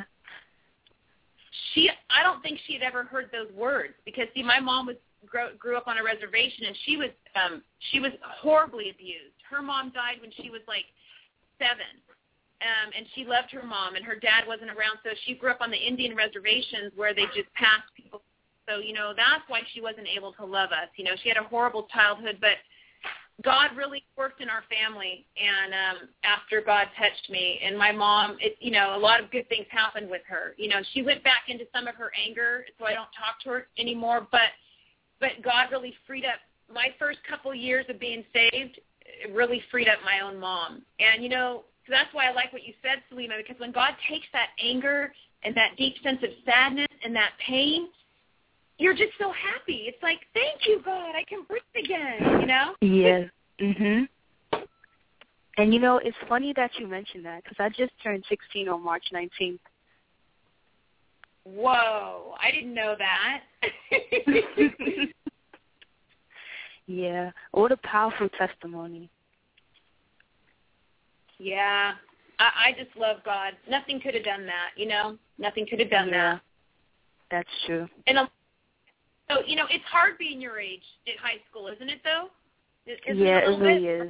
She, I don't think she had ever heard those words because, see, my mom was grew, grew up on a reservation, and she was um, she was horribly abused. Her mom died when she was like seven, um, and she loved her mom, and her dad wasn't around, so she grew up on the Indian reservations where they just passed people. So, you know, that's why she wasn't able to love us. You know, she had a horrible childhood, but God really worked in our family, and um, after God touched me, and my mom, it, you know, a lot of good things happened with her. You know, she went back into some of her anger, so I don't talk to her anymore, but but God really freed up my first couple years of being saved. It really freed up my own mom. And, you know, so that's why I like what you said, Salima, because when God takes that anger and that deep sense of sadness and that pain, you're just so happy. It's like, thank you, God, I can breathe again, you know? Yes. Mhm. And, you know, it's funny that you mentioned that because I just turned sixteen on March nineteenth. Whoa, I didn't know that. Yeah. What a powerful testimony. Yeah. I, I just love God. Nothing could have done that, you know? Nothing could have done yeah. that. That's true. And um, so, you know, it's hard being your age at high school, isn't it, though? Isn't yeah, it, it really bit? is.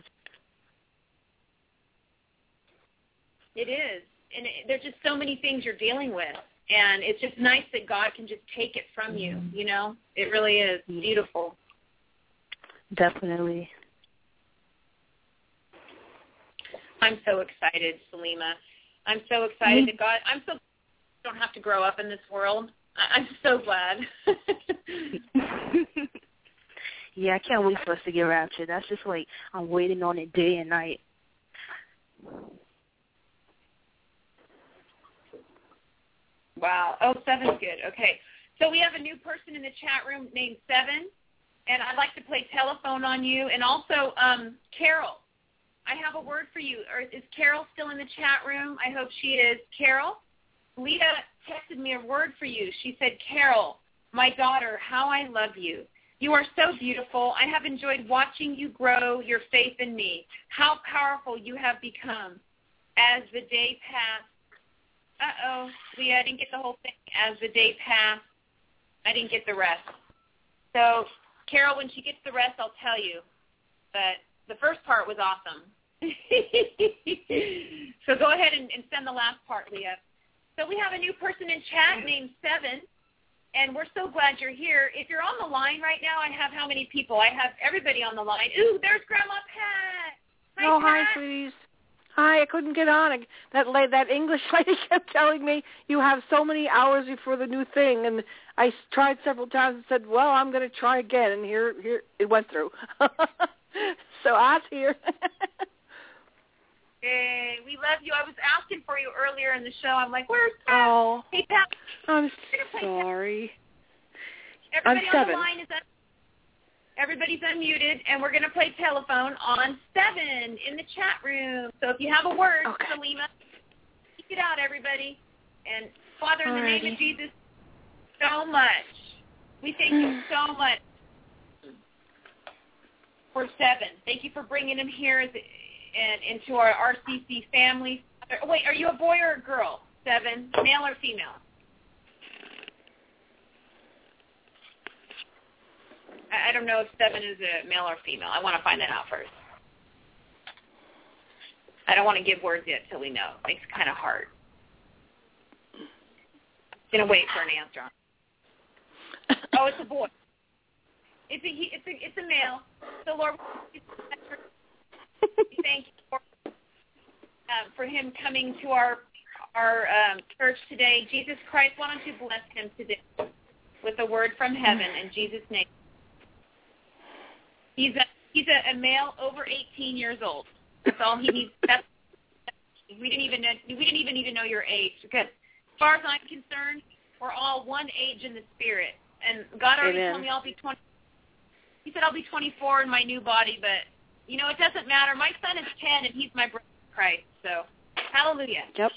It is. And it, there's just so many things you're dealing with. And it's just nice that God can just take it from you, you know? It really is beautiful. Definitely. I'm so excited, Salima. I'm so excited that God, I'm so I don't have to grow up in this world. I, I'm so glad. Yeah, I can't wait for us to get raptured. That's just like I'm waiting on it day and night. Wow. Oh, seven's good. Okay. So we have a new person in the chat room named Seven, and I'd like to play telephone on you. And also, um, Carol, I have a word for you. Or is Carol still in the chat room? I hope she is. Carol, Leah texted me a word for you. She said, Carol, my daughter, how I love you. You are so beautiful. I have enjoyed watching you grow your faith in me. How powerful you have become as the day passed. Uh-oh, Leah, I didn't get the whole thing. As the day passed, I didn't get the rest. So, Carol, when she gets the rest, I'll tell you. But the first part was awesome. So go ahead and, and send the last part, Leah. So we have a new person in chat named Seven. And we're so glad you're here. If you're on the line right now, I have how many people? I have everybody on the line. Ooh, there's Grandma Pat. Hi, oh, Pat. hi, sweeties. Hi, I couldn't get on. I, that la- that English lady kept telling me you have so many hours before the new thing, and I tried several times and said, well, I'm going to try again, and here, here it went through. So I's here. Hey, we love you. I was asking for you earlier in the show. I'm like, where's Pat? Oh, hey, Pat. I'm sorry. Everybody I'm seven. on the line is un- Everybody's unmuted, and we're going to play telephone on Seven in the chat room. So if you have a word, okay. Salima, speak it out, everybody. And Father, in the Alrighty. name of Jesus, so much. We thank you so much for Seven. Thank you for bringing him here as a, and into our R C C family. Wait, are you a boy or a girl? Seven, male or female? I, I don't know if Seven is a male or female. I want to find that out first. I don't want to give words yet till we know. It makes it kind of hard. Gonna wait for an answer on it. Oh, it's a boy. It's a he, it's a it's a male. So Lord, we thank you for, um, for him coming to our our um, church today. Jesus Christ, why don't you bless him today with a word from heaven in Jesus' name. He's a he's a, a male over eighteen years old. That's all he needs. That's, we didn't even know, we didn't even need to know your age because as far as I'm concerned, we're all one age in the spirit. And God already Amen. told me I'll be twenty. He said I'll be twenty-four in my new body, but you know it doesn't matter. My son is ten, and he's my brother in Christ. So, hallelujah. Yep.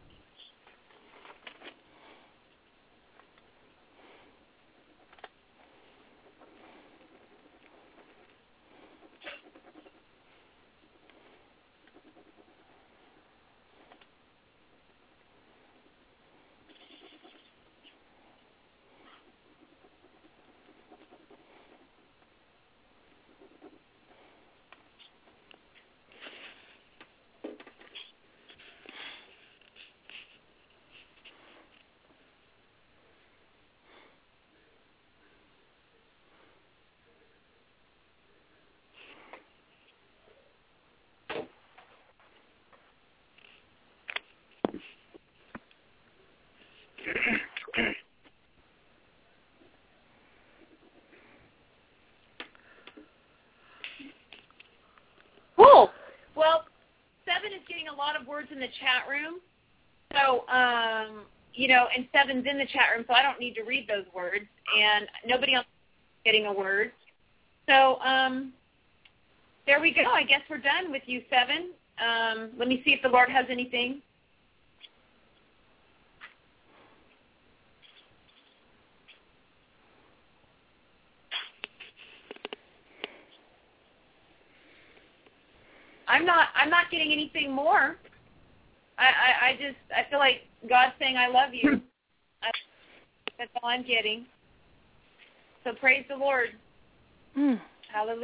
Cool. Well, Seven is getting a lot of words in the chat room. So, um, you know, and Seven's in the chat room, so I don't need to read those words. And nobody else is getting a word. So, um, there we go. I guess we're done with you, Seven. Um, let me see if the Lord has anything. I'm not. I'm not getting anything more. I, I, I just. I feel like God's saying, "I love you." I, that's all I'm getting. So praise the Lord. Mm. Hallelujah.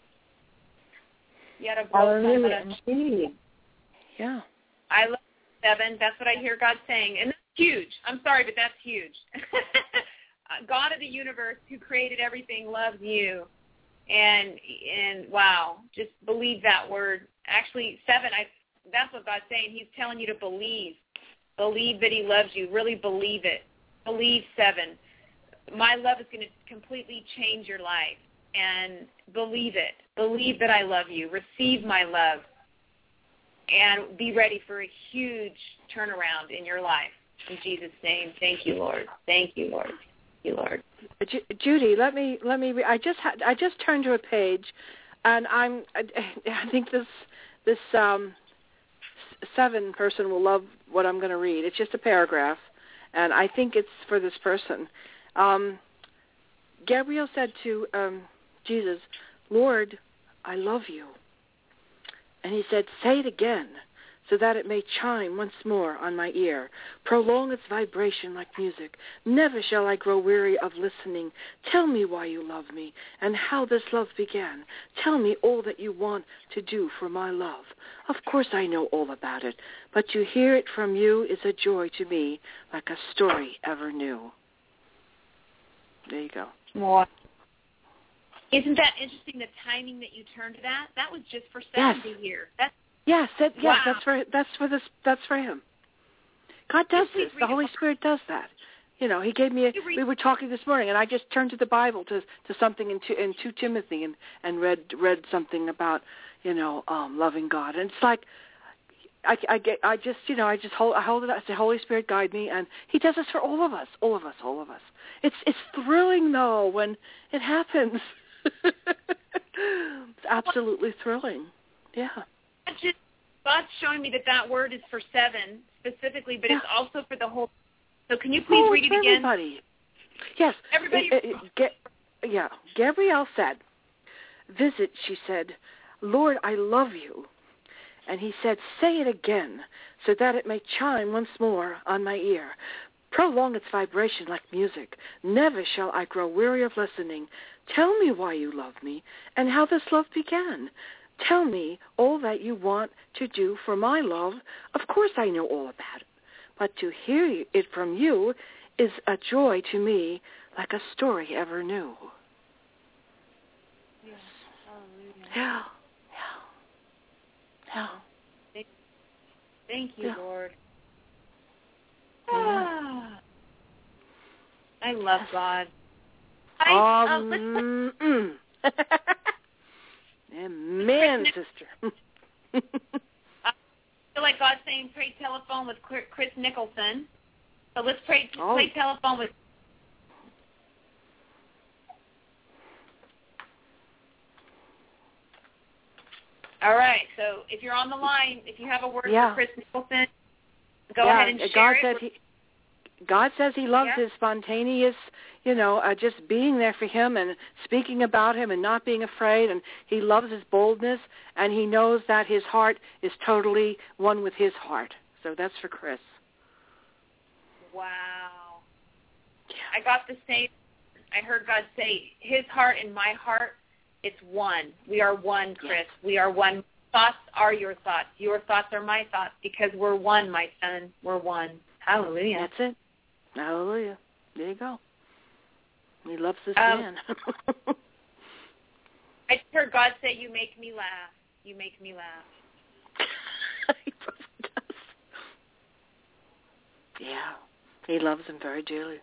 Hallelujah. Yeah. I love Seven. That's what I hear God saying, and that's huge. I'm sorry, but that's huge. God of the universe, who created everything, loves you. And and wow, just believe that word. Actually, Seven, I that's what God's saying. He's telling you to believe. Believe that he loves you. Really believe it. Believe, seven. My love is going to completely change your life. And believe it. Believe that I love you. Receive my love. And be ready for a huge turnaround in your life. In Jesus' name, thank you, Lord. Thank you, Lord. Thank you, Lord. Ju- Judy, let me let me. Re- I just had, I just turned to a page, and I'm. I, I think this this um, seven person will love what I'm going to read. It's just a paragraph, and I think it's for this person. Um, Gabriel said to um, Jesus, "Lord, I love you." And he said, "Say it again, so that it may chime once more on my ear. Prolong its vibration like music. Never shall I grow weary of listening. Tell me why you love me, and how this love began. Tell me all that you want to do for my love. Of course I know all about it, but to hear it from you is a joy to me, like a story ever new." There you go. Wow. Isn't that interesting, the timing that you turned to that? That was just for seven Yes. to hear. That's Yes, that, yes, wow. that's for that's for this. That's for him. God does Please this. read The it. Holy Spirit does that. You know, He gave me. A, we were talking this morning, and I just turned to the Bible to to something in two, in two Timothy, and and read read something about you know um, loving God, and it's like I, I get I just you know I just hold I hold it. I say, Holy Spirit, guide me, and He does this for all of us, all of us, all of us. It's it's thrilling though when it happens. It's absolutely thrilling. Yeah. That's just, God's showing me that that word is for seven specifically, but Yeah. it's also for the whole. So can you please oh, read it for again? Everybody. Yes. Everybody. It, it, it, Ga- yeah. Gabrielle said, "Visit," she said, "Lord, I love you." And he said, "Say it again, so that it may chime once more on my ear. Prolong its vibration like music. Never shall I grow weary of listening. Tell me why you love me, and how this love began. Tell me all that you want to do for my love. Of course I know all about it. But to hear it from you is a joy to me, like a story ever new." Yes. Yeah. Yeah. Thank, thank you, Yeah. Lord. Yeah. Ah, I love God. I, uh, let's Um, mm. Amen, sister. I feel like God's saying pray telephone with Chris Nicholson. So let's pray, Oh. play telephone with. All right. So if you're on the line, if you have a word Yeah. for Chris Nicholson, go yeah, ahead and God share said it. he, God says he loves Yeah. his spontaneous, you know, uh, just being there for him and speaking about him and not being afraid. And he loves his boldness, and he knows that his heart is totally one with his heart. So that's for Chris. Wow. Yeah. I got the same. I heard God say, his heart and my heart, it's one. We are one, Chris. Yes. We are one. Thoughts are your thoughts. Your thoughts are my thoughts, because we're one, my son. We're one. Hallelujah. That's it. Hallelujah. There you go. He loves this Um, man. I just heard God say, you make me laugh. You make me laugh. He probably does. Yeah. He loves him very dearly.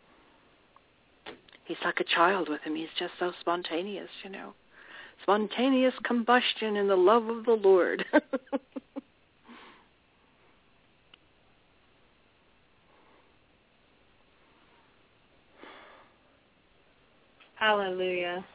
He's like a child with him. He's just so spontaneous, you know. Spontaneous combustion in the love of the Lord. Hallelujah.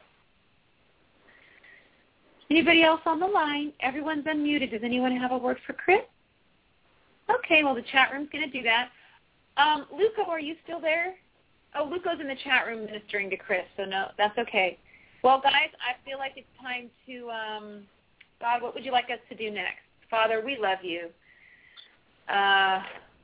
Anybody else on the line? Everyone's unmuted. Does anyone have a word for Chris? Okay, well, the chat room's going to do that. Um, Luco, are you still there? Oh, Luco's in the chat room ministering to Chris, so no, that's okay. Well, guys, I feel like it's time to, um, God, what would you like us to do next? Father, we love you. Uh,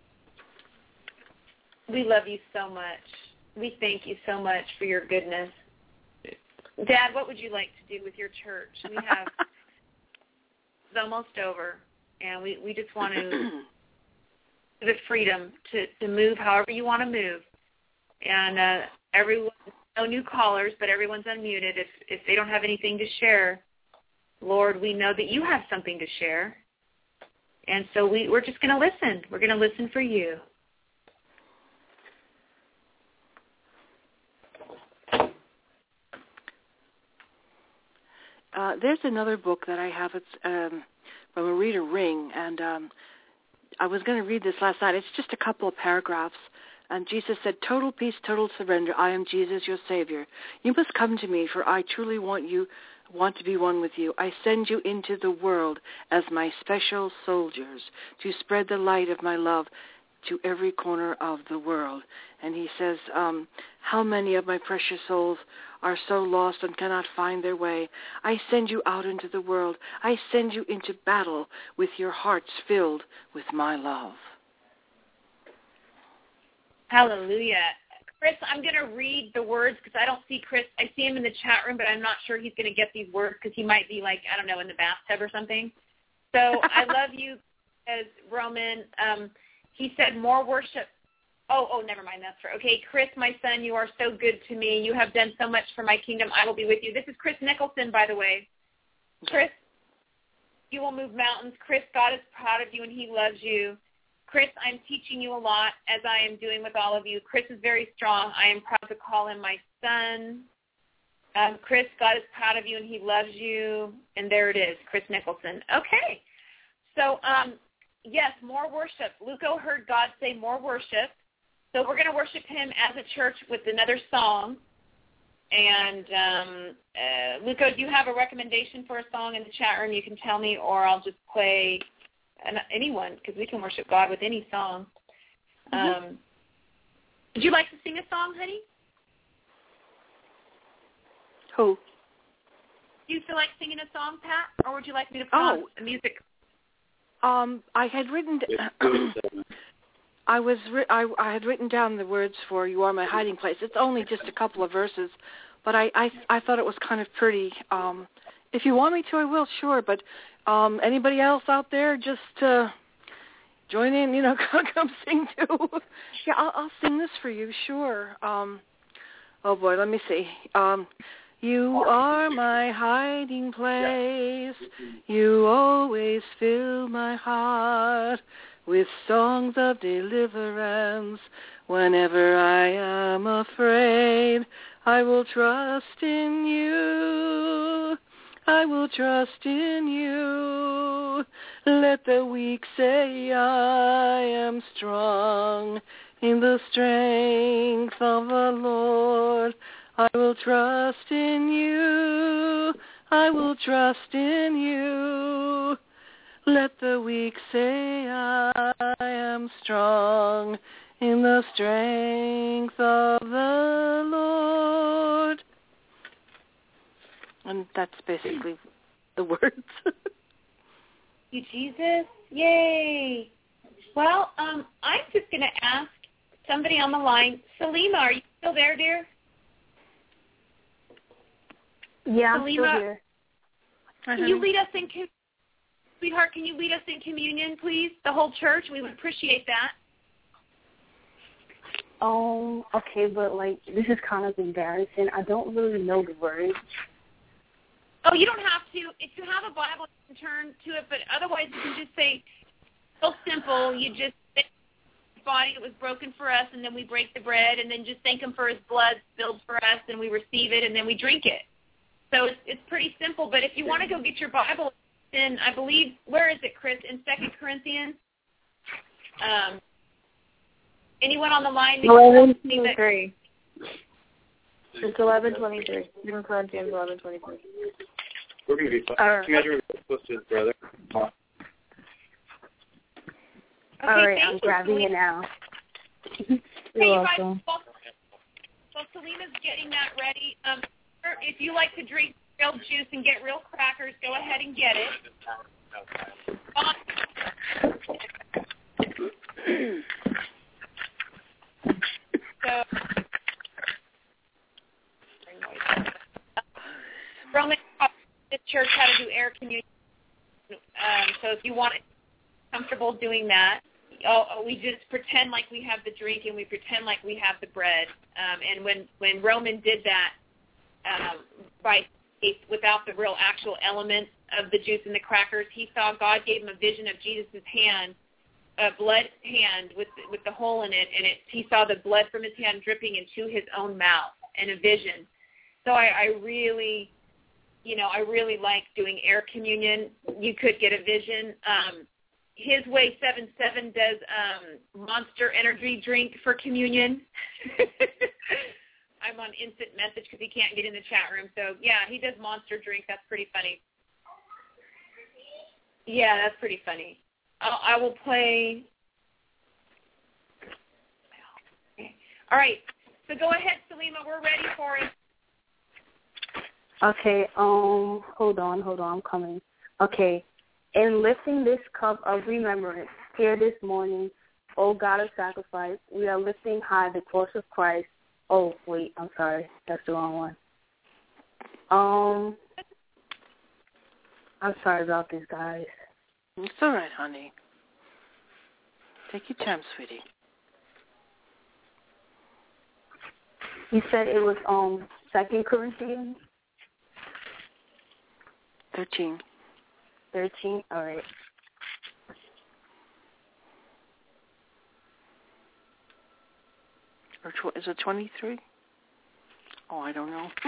we love you so much. We thank you so much for your goodness. Dad, what would you like to do with your church? We have it's almost over, and we, we just want to give it freedom to, to move however you want to move. And uh, everyone, no new callers, but everyone's unmuted. If if they don't have anything to share, Lord, we know that you have something to share. And so we, we're just going to listen. We're going to listen for you. Uh, there's another book that I have. It's um, from Rita Ring, and um, I was going to read this last night. It's just a couple of paragraphs. And Jesus said, "Total peace, total surrender. I am Jesus, your Savior. You must come to me, for I truly want you, want to be one with you. I send you into the world as my special soldiers to spread the light of my love to every corner of the world." And he says, um, how many of my precious souls are so lost and cannot find their way? I send you out into the world. I send you into battle with your hearts filled with my love. Hallelujah. Chris, I'm going to read the words because I don't see Chris. I see him in the chat room, but I'm not sure he's going to get these words because he might be like, I don't know, in the bathtub or something. So I love you, as Roman. Um, he said, more worship. Oh, oh, never mind. That's for okay. Chris, my son, you are so good to me. You have done so much for my kingdom. I will be with you. This is Chris Nicholson, by the way. Chris, you will move mountains. Chris, God is proud of you and he loves you. Chris, I'm teaching you a lot, as I am doing with all of you. Chris is very strong. I am proud to call him my son. Um, Chris, God is proud of you and he loves you. And there it is, Chris Nicholson. Okay. So, um, yes, more worship. Luco heard God say more worship. So we're going to worship him as a church with another song. And, um, uh, Luco, do you have a recommendation for a song in the chat room? You can tell me, or I'll just play an, anyone, because we can worship God with any song. Mm-hmm. Um, would you like to sing a song, honey? Who? Do you feel like singing a song, Pat, or would you like me to put oh. on music? Um, I had written... I was ri- I, I had written down the words for "You Are My Hiding Place." It's only just a couple of verses, but I I, I thought it was kind of pretty. Um, if you want me to, I will, sure. But um, anybody else out there, just uh, join in. You know, come sing too. yeah, I'll, I'll sing this for you, sure. Um, oh boy, let me see. Um, you are my hiding place. You always fill my heart with songs of deliverance. Whenever I am afraid, I will trust in you. I will trust in you. Let the weak say I am strong in the strength of the Lord. I will trust in you. I will trust in you. Let the weak say I am strong in the strength of the Lord. And that's basically the words. You, Jesus. Yay. Well, um, I'm just going to ask somebody on the line. Salima, are you still there, dear? Yeah, I'm Salima, still here. Can you lead us in communion? Sweetheart, can you lead us in communion, please? The whole church, we would appreciate that. Oh, okay, but, like, this is kind of embarrassing. I don't really know the words. Oh, you don't have to. If you have a Bible, you can turn to it, but otherwise you can just say, so simple, you just thank his body, it was broken for us, and then we break the bread, and then just thank him for his blood spilled for us, and we receive it, and then we drink it. So it's, it's pretty simple, but if you want to go get your Bible, in, I believe, where is it, Chris? In Second Corinthians? Um, anyone on the line? eleven twenty-three. It's eleven twenty-three. Second Corinthians eleven twenty-three. We're going to be fine. All right. You guys are close to his brother. Okay, All right, I'm you, grabbing Selena. it now. You're You're welcome. welcome. Well, Selena's getting that ready. Um, if you like to drink real juice and get real crackers, go ahead and get it. so, Roman taught the church how to do air communion. Um, so if you want to comfortable doing that, oh, we just pretend like we have the drink and we pretend like we have the bread. Um, and when, when Roman did that um, by without the real actual elements, of the juice and the crackers, he saw God gave him a vision of Jesus' hand, a blood hand with with the hole in it, and it, he saw the blood from his hand dripping into his own mouth in a vision. So I, I really, you know, I really like doing air communion. You could get a vision. Um, His Way seven seven does um, Monster Energy drink for communion. I'm on instant message because he can't get in the chat room. So, yeah, he does Monster drink. That's pretty funny. Yeah, that's pretty funny. I'll, I will play. All right. So go ahead, Salima. We're ready for it. Okay. Um. Hold on. Hold on. I'm coming. Okay. In lifting this cup of remembrance here this morning, O God of sacrifice, we are lifting high the cross of Christ. Oh, wait. I'm sorry. That's the wrong one. Um. I'm sorry about this, guys. It's all right, honey. Take your time, sweetie. You said it was um Second Corinthians? Thirteen. Thirteen? All right. Or tw- is it twenty-three? Oh, I don't know.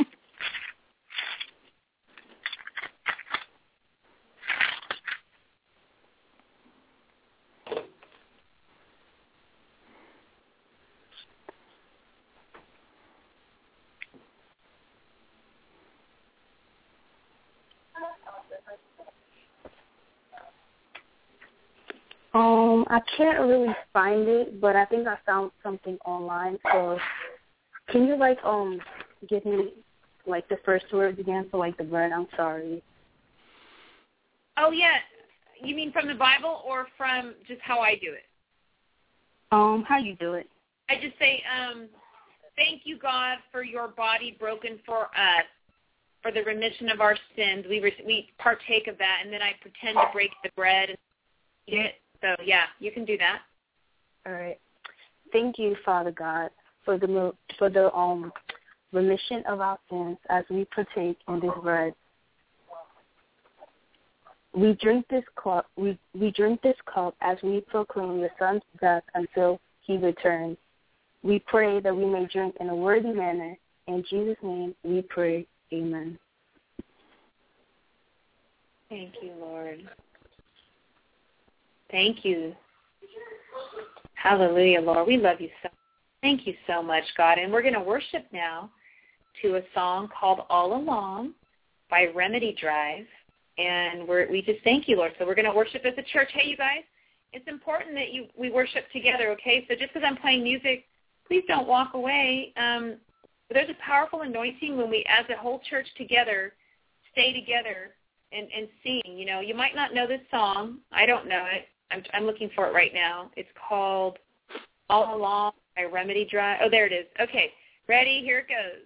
Um, I can't really find it, but I think I found something online. So, can you like um give me like the first words again for like the bread? I'm sorry. Oh yeah, you mean from the Bible or from just how I do it? Um, how you do it? I just say, um, thank you, God, for your body broken for us, for the remission of our sins. We re- we partake of that, and then I pretend to break the bread and eat it. So, yeah, you can do that. All right. Thank you, Father God, for the for the um remission of our sins as we partake in this bread. We drink this cup. We we drink this cup as we proclaim the Son's death until He returns. We pray that we may drink in a worthy manner. In Jesus' name, we pray. Amen. Thank you, Lord. Thank you. Hallelujah, Lord. We love you so much. Thank you so much, God. And we're going to worship now to a song called All Along by Remedy Drive. And we're, we just thank you, Lord. So we're going to worship as a church. Hey, you guys, it's important that you we worship together, okay? So just because I'm playing music, please don't walk away. Um, there's a powerful anointing when we, as a whole church together, stay together and, and sing. You know, you might not know this song. I don't know it. I'm, I'm looking for it right now. It's called All Along by Remedy Drive. Oh, there it is. Okay, ready? Here it goes.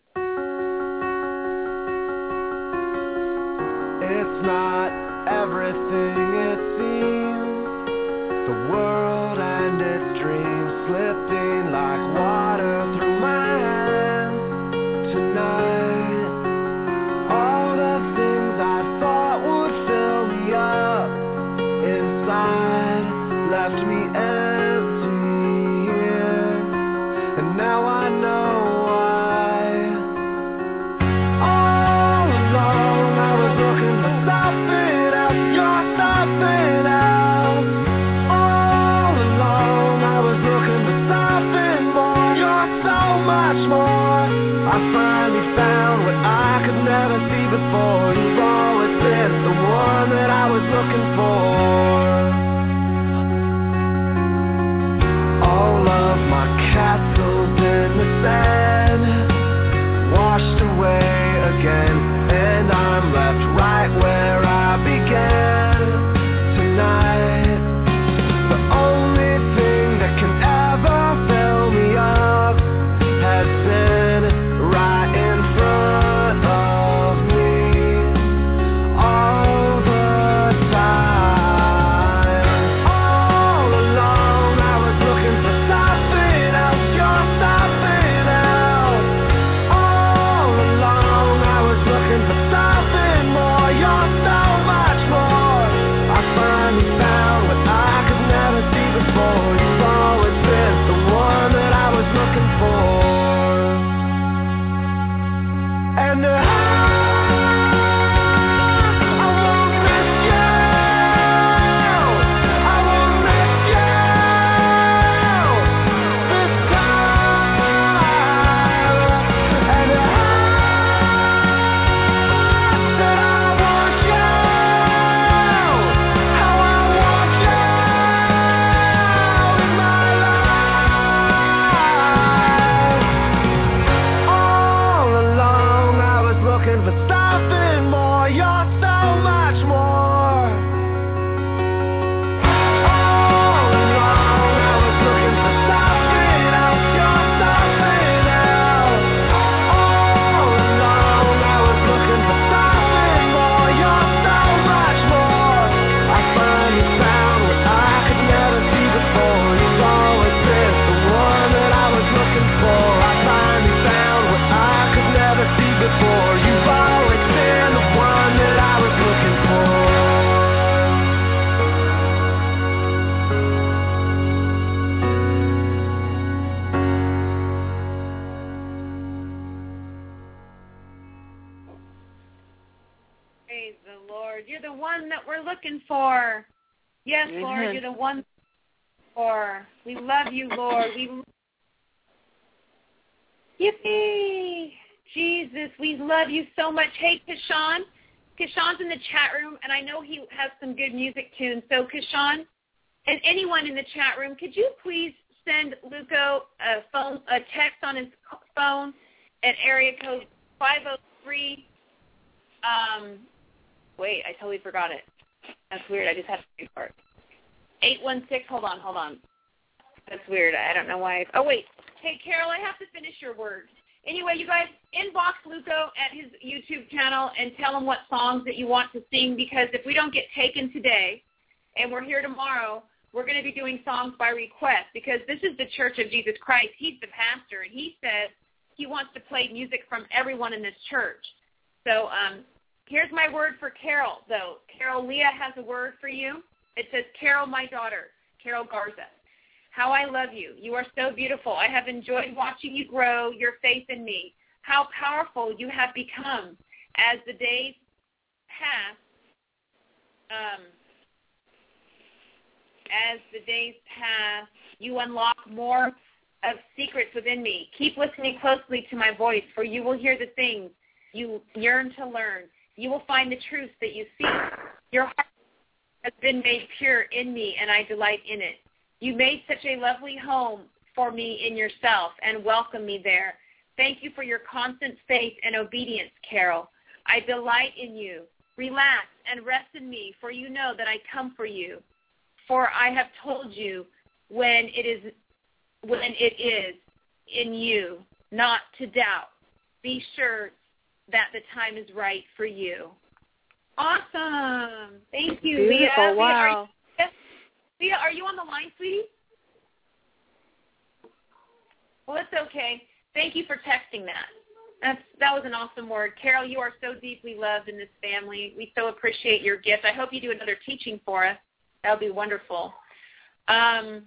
It's not everything it seems. The world and its dreams slipping like water through my hands tonight. All the things I thought would fill me up inside left me empty here, and now I know why. All alone I was looking for something else, you're something else. All alone I was looking for something more, you're so much more. I finally found what I could never see before. You've always been the one that I was looking for. All of my castles in the sand washed away again, and I'm left right where I began tonight. The only thing that can ever fill me up has been right in front of me all the time. All alone I was looking for something else, you're something else. Lord. You're the one that we're looking for. Yes, Amen. Lord, you're the one for. We love you, Lord. We Yippee! Jesus, we love you so much. Hey, Kishan. Kishan's in the chat room, and I know he has some good music tunes. So, Kishan, and anyone in the chat room, could you please send Luco a phone, a text on his phone at area code five oh three. Um, wait, I totally forgot it. That's weird. I just had to do part. eight one six. Hold on, hold on. That's weird. I don't know why. Oh, wait. Hey, Carol, I have to finish your words. Anyway, you guys, inbox Luco at his YouTube channel and tell him what songs that you want to sing, because if we don't get taken today and we're here tomorrow, we're going to be doing songs by request, because this is the Church of Jesus Christ. He's the pastor, and he says he wants to play music from everyone in this church. So um, here's my word for Carol, though. Carol, Leah has a word for you. It says, Carol, my daughter, Carol Garza. How I love you. You are so beautiful. I have enjoyed watching you grow your faith in me. How powerful you have become as the days pass. Um, as the days pass, you unlock more of secrets within me. Keep listening closely to my voice, for you will hear the things you yearn to learn. You will find the truths that you seek. Your heart has been made pure in me, and I delight in it. You made such a lovely home for me in yourself and welcome me there. Thank you for your constant faith and obedience, Carol. I delight in you. Relax and rest in me, for you know that I come for you. For I have told you when it is when it is in you, not to doubt. Be sure that the time is right for you. Awesome. Thank you, Beautiful. Leah. Wow. Leah, Leah, are you on the line, sweetie? Well, it's okay. Thank you for texting that. That's, that was an awesome word. Carol, you are so deeply loved in this family. We so appreciate your gift. I hope you do another teaching for us. That would be wonderful. Um,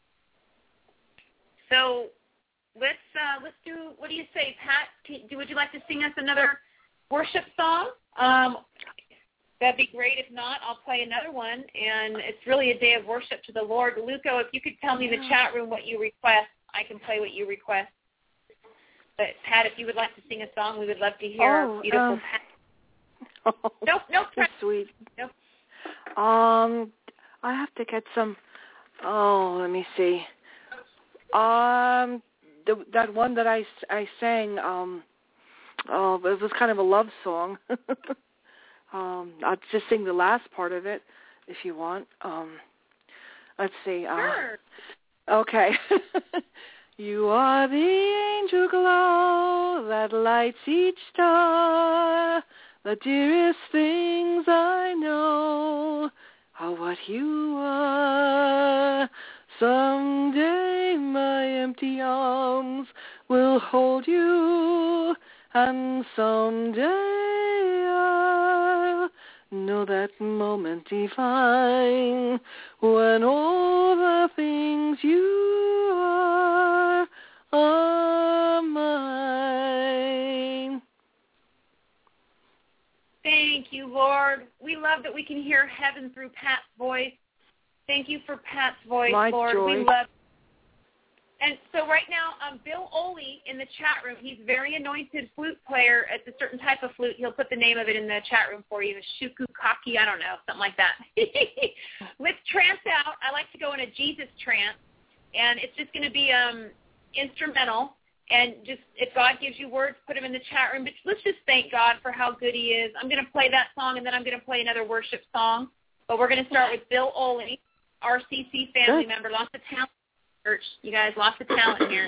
so let's uh, let's do, what do you say, Pat? Can, do, would you like to sing us another worship song? Um, that'd be great. If not, I'll play another one. And it's really a day of worship to the Lord. Luco, if you could tell me in the chat room what you request, I can play what you request. But, Pat, if you would like to sing a song, we would love to hear oh, our beautiful um, Pat. Oh, nope, nope. That's sweet. Nope. Um, I have to get some, oh, let me see. Um, the, that one that I, I sang, um, oh, it was kind of a love song. um, I'll just sing the last part of it if you want. Um, let's see. Uh, Sure. Okay. You are the angel glow that lights each star, the dearest things I know are what you are. Someday my empty arms will hold you, and someday I'll know that moment divine when all the things you are are mine. Thank you, Lord. We love that we can hear heaven through Pat's voice. Thank you for Pat's voice, My Lord. joy. We love. And so right now, um, Bill Oley in the chat room, he's a very anointed flute player. It's a certain type of flute. He'll put the name of it in the chat room for you. Shukukaki, I don't know, something like that. Let's trance out. I like to go in a Jesus trance, and it's just going to be um, instrumental. And just if God gives you words, put them in the chat room. But let's just thank God for how good he is. I'm going to play that song, and then I'm going to play another worship song. But we're going to start with Bill Oley, R C C family Good. member. Lots of talent. Church. You guys, lots of talent here.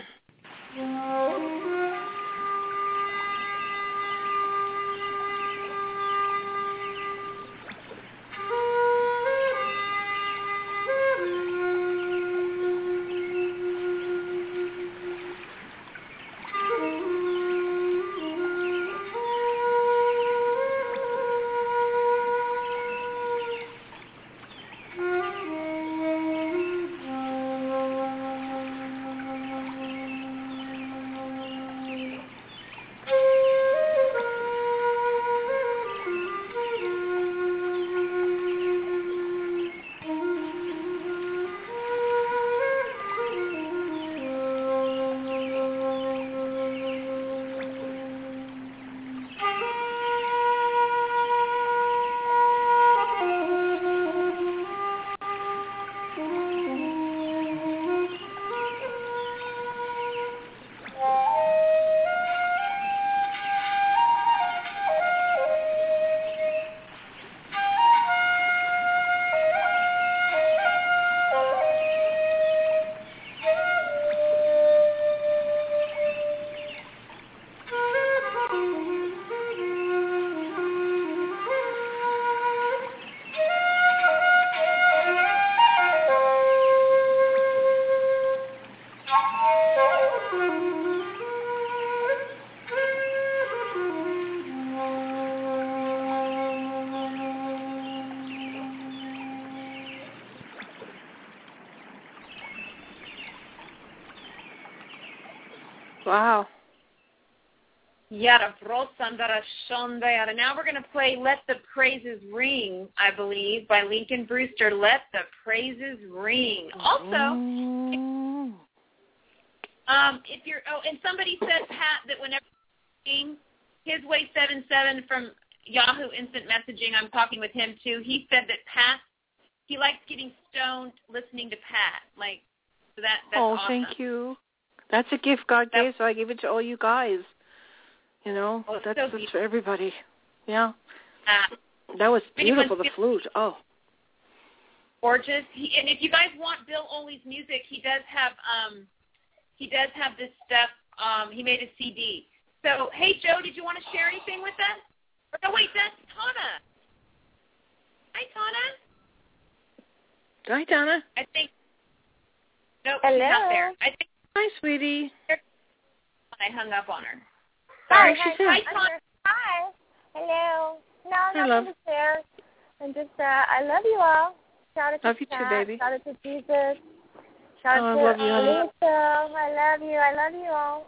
Thank you. Wow. Yada Brosandara Shondayada. Now we're going to play Let the Praises Ring, I believe, by Lincoln Brewster. Let the Praises Ring. Also, Mm. um, if you're, oh, and somebody said, Pat, that whenever you're his way seven seven from Yahoo Instant Messaging, I'm talking with him too, he said that Pat, he likes getting stoned listening to Pat. Like, so that, that's oh, awesome. thank you. That's a gift God gave, so I give it to all you guys. You know, oh, that's, so that's for everybody. Yeah. Uh, that was beautiful, the flute. Oh. Gorgeous. He, and if you guys want Bill Oley's music, he does have um, he does have this stuff. Um, he made a C D. So, hey, Joe, did you want to share anything with us? Or, no, wait, that's Tana. Hi, Tana. Hi, Tana. I think. Nope, Hello. she's not there. I think. Hi, sweetie. I hung up on her. Sorry, Hi, hi, hi, hi, hi. Hello. No, Hi, nothing love. to share. I'm just, uh, I love you all. Shout out to Love you too, Pat. baby. Shout out to Jesus. Shout Oh, out I to love you, honey. Lisa. I love you. I love you all.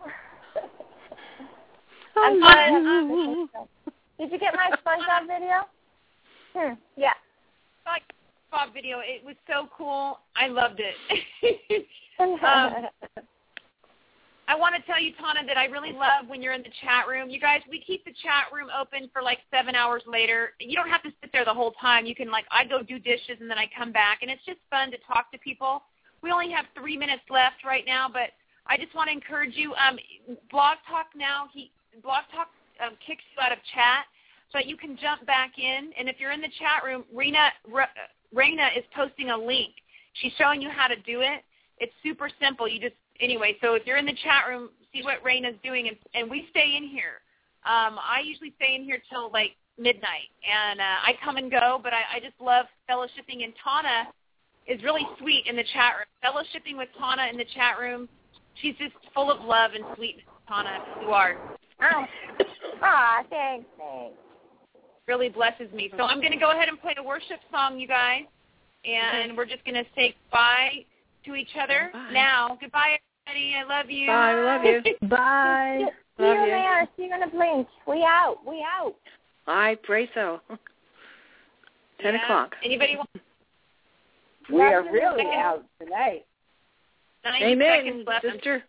I I'm love sorry. you. Did you get my SpongeBob video? Hmm. Yeah. SpongeBob video. It was so cool. I loved it. um, I want to tell you, Tana, that I really love when you're in the chat room. You guys, we keep the chat room open for like seven hours later. You don't have to sit there the whole time. You can, like, I go do dishes and then I come back, and it's just fun to talk to people. We only have three minutes left right now, but I just want to encourage you. Um, Blog Talk now, he Blog Talk um, kicks you out of chat so that you can jump back in. And if you're in the chat room, Rena, Raina is posting a link. She's showing you how to do it. It's super simple. You just Anyway, so if you're in the chat room, see what Raina's doing, and, and we stay in here. Um, I usually stay in here till, like, midnight, and uh, I come and go, but I, I just love fellowshipping, and Tana is really sweet in the chat room. Fellowshipping with Tana in the chat room, she's just full of love and sweetness, Tana, you are. Oh. Aw, thanks, thanks. Really blesses me. So I'm going to go ahead and play a worship song, you guys, and we're just going to say goodbye to each other. Bye. Now. Goodbye, everybody. I love you. Bye. I love you. Bye. See Love you, you. man. See you in a blink. We out. We out. I pray so. Ten yeah. o'clock. Anybody want? We are really out tonight. ninety Amen, seconds left. sister.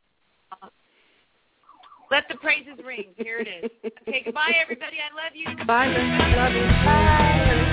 Let the praises ring. Here it is. Okay, goodbye, everybody. I love you. Bye. Love you. Bye.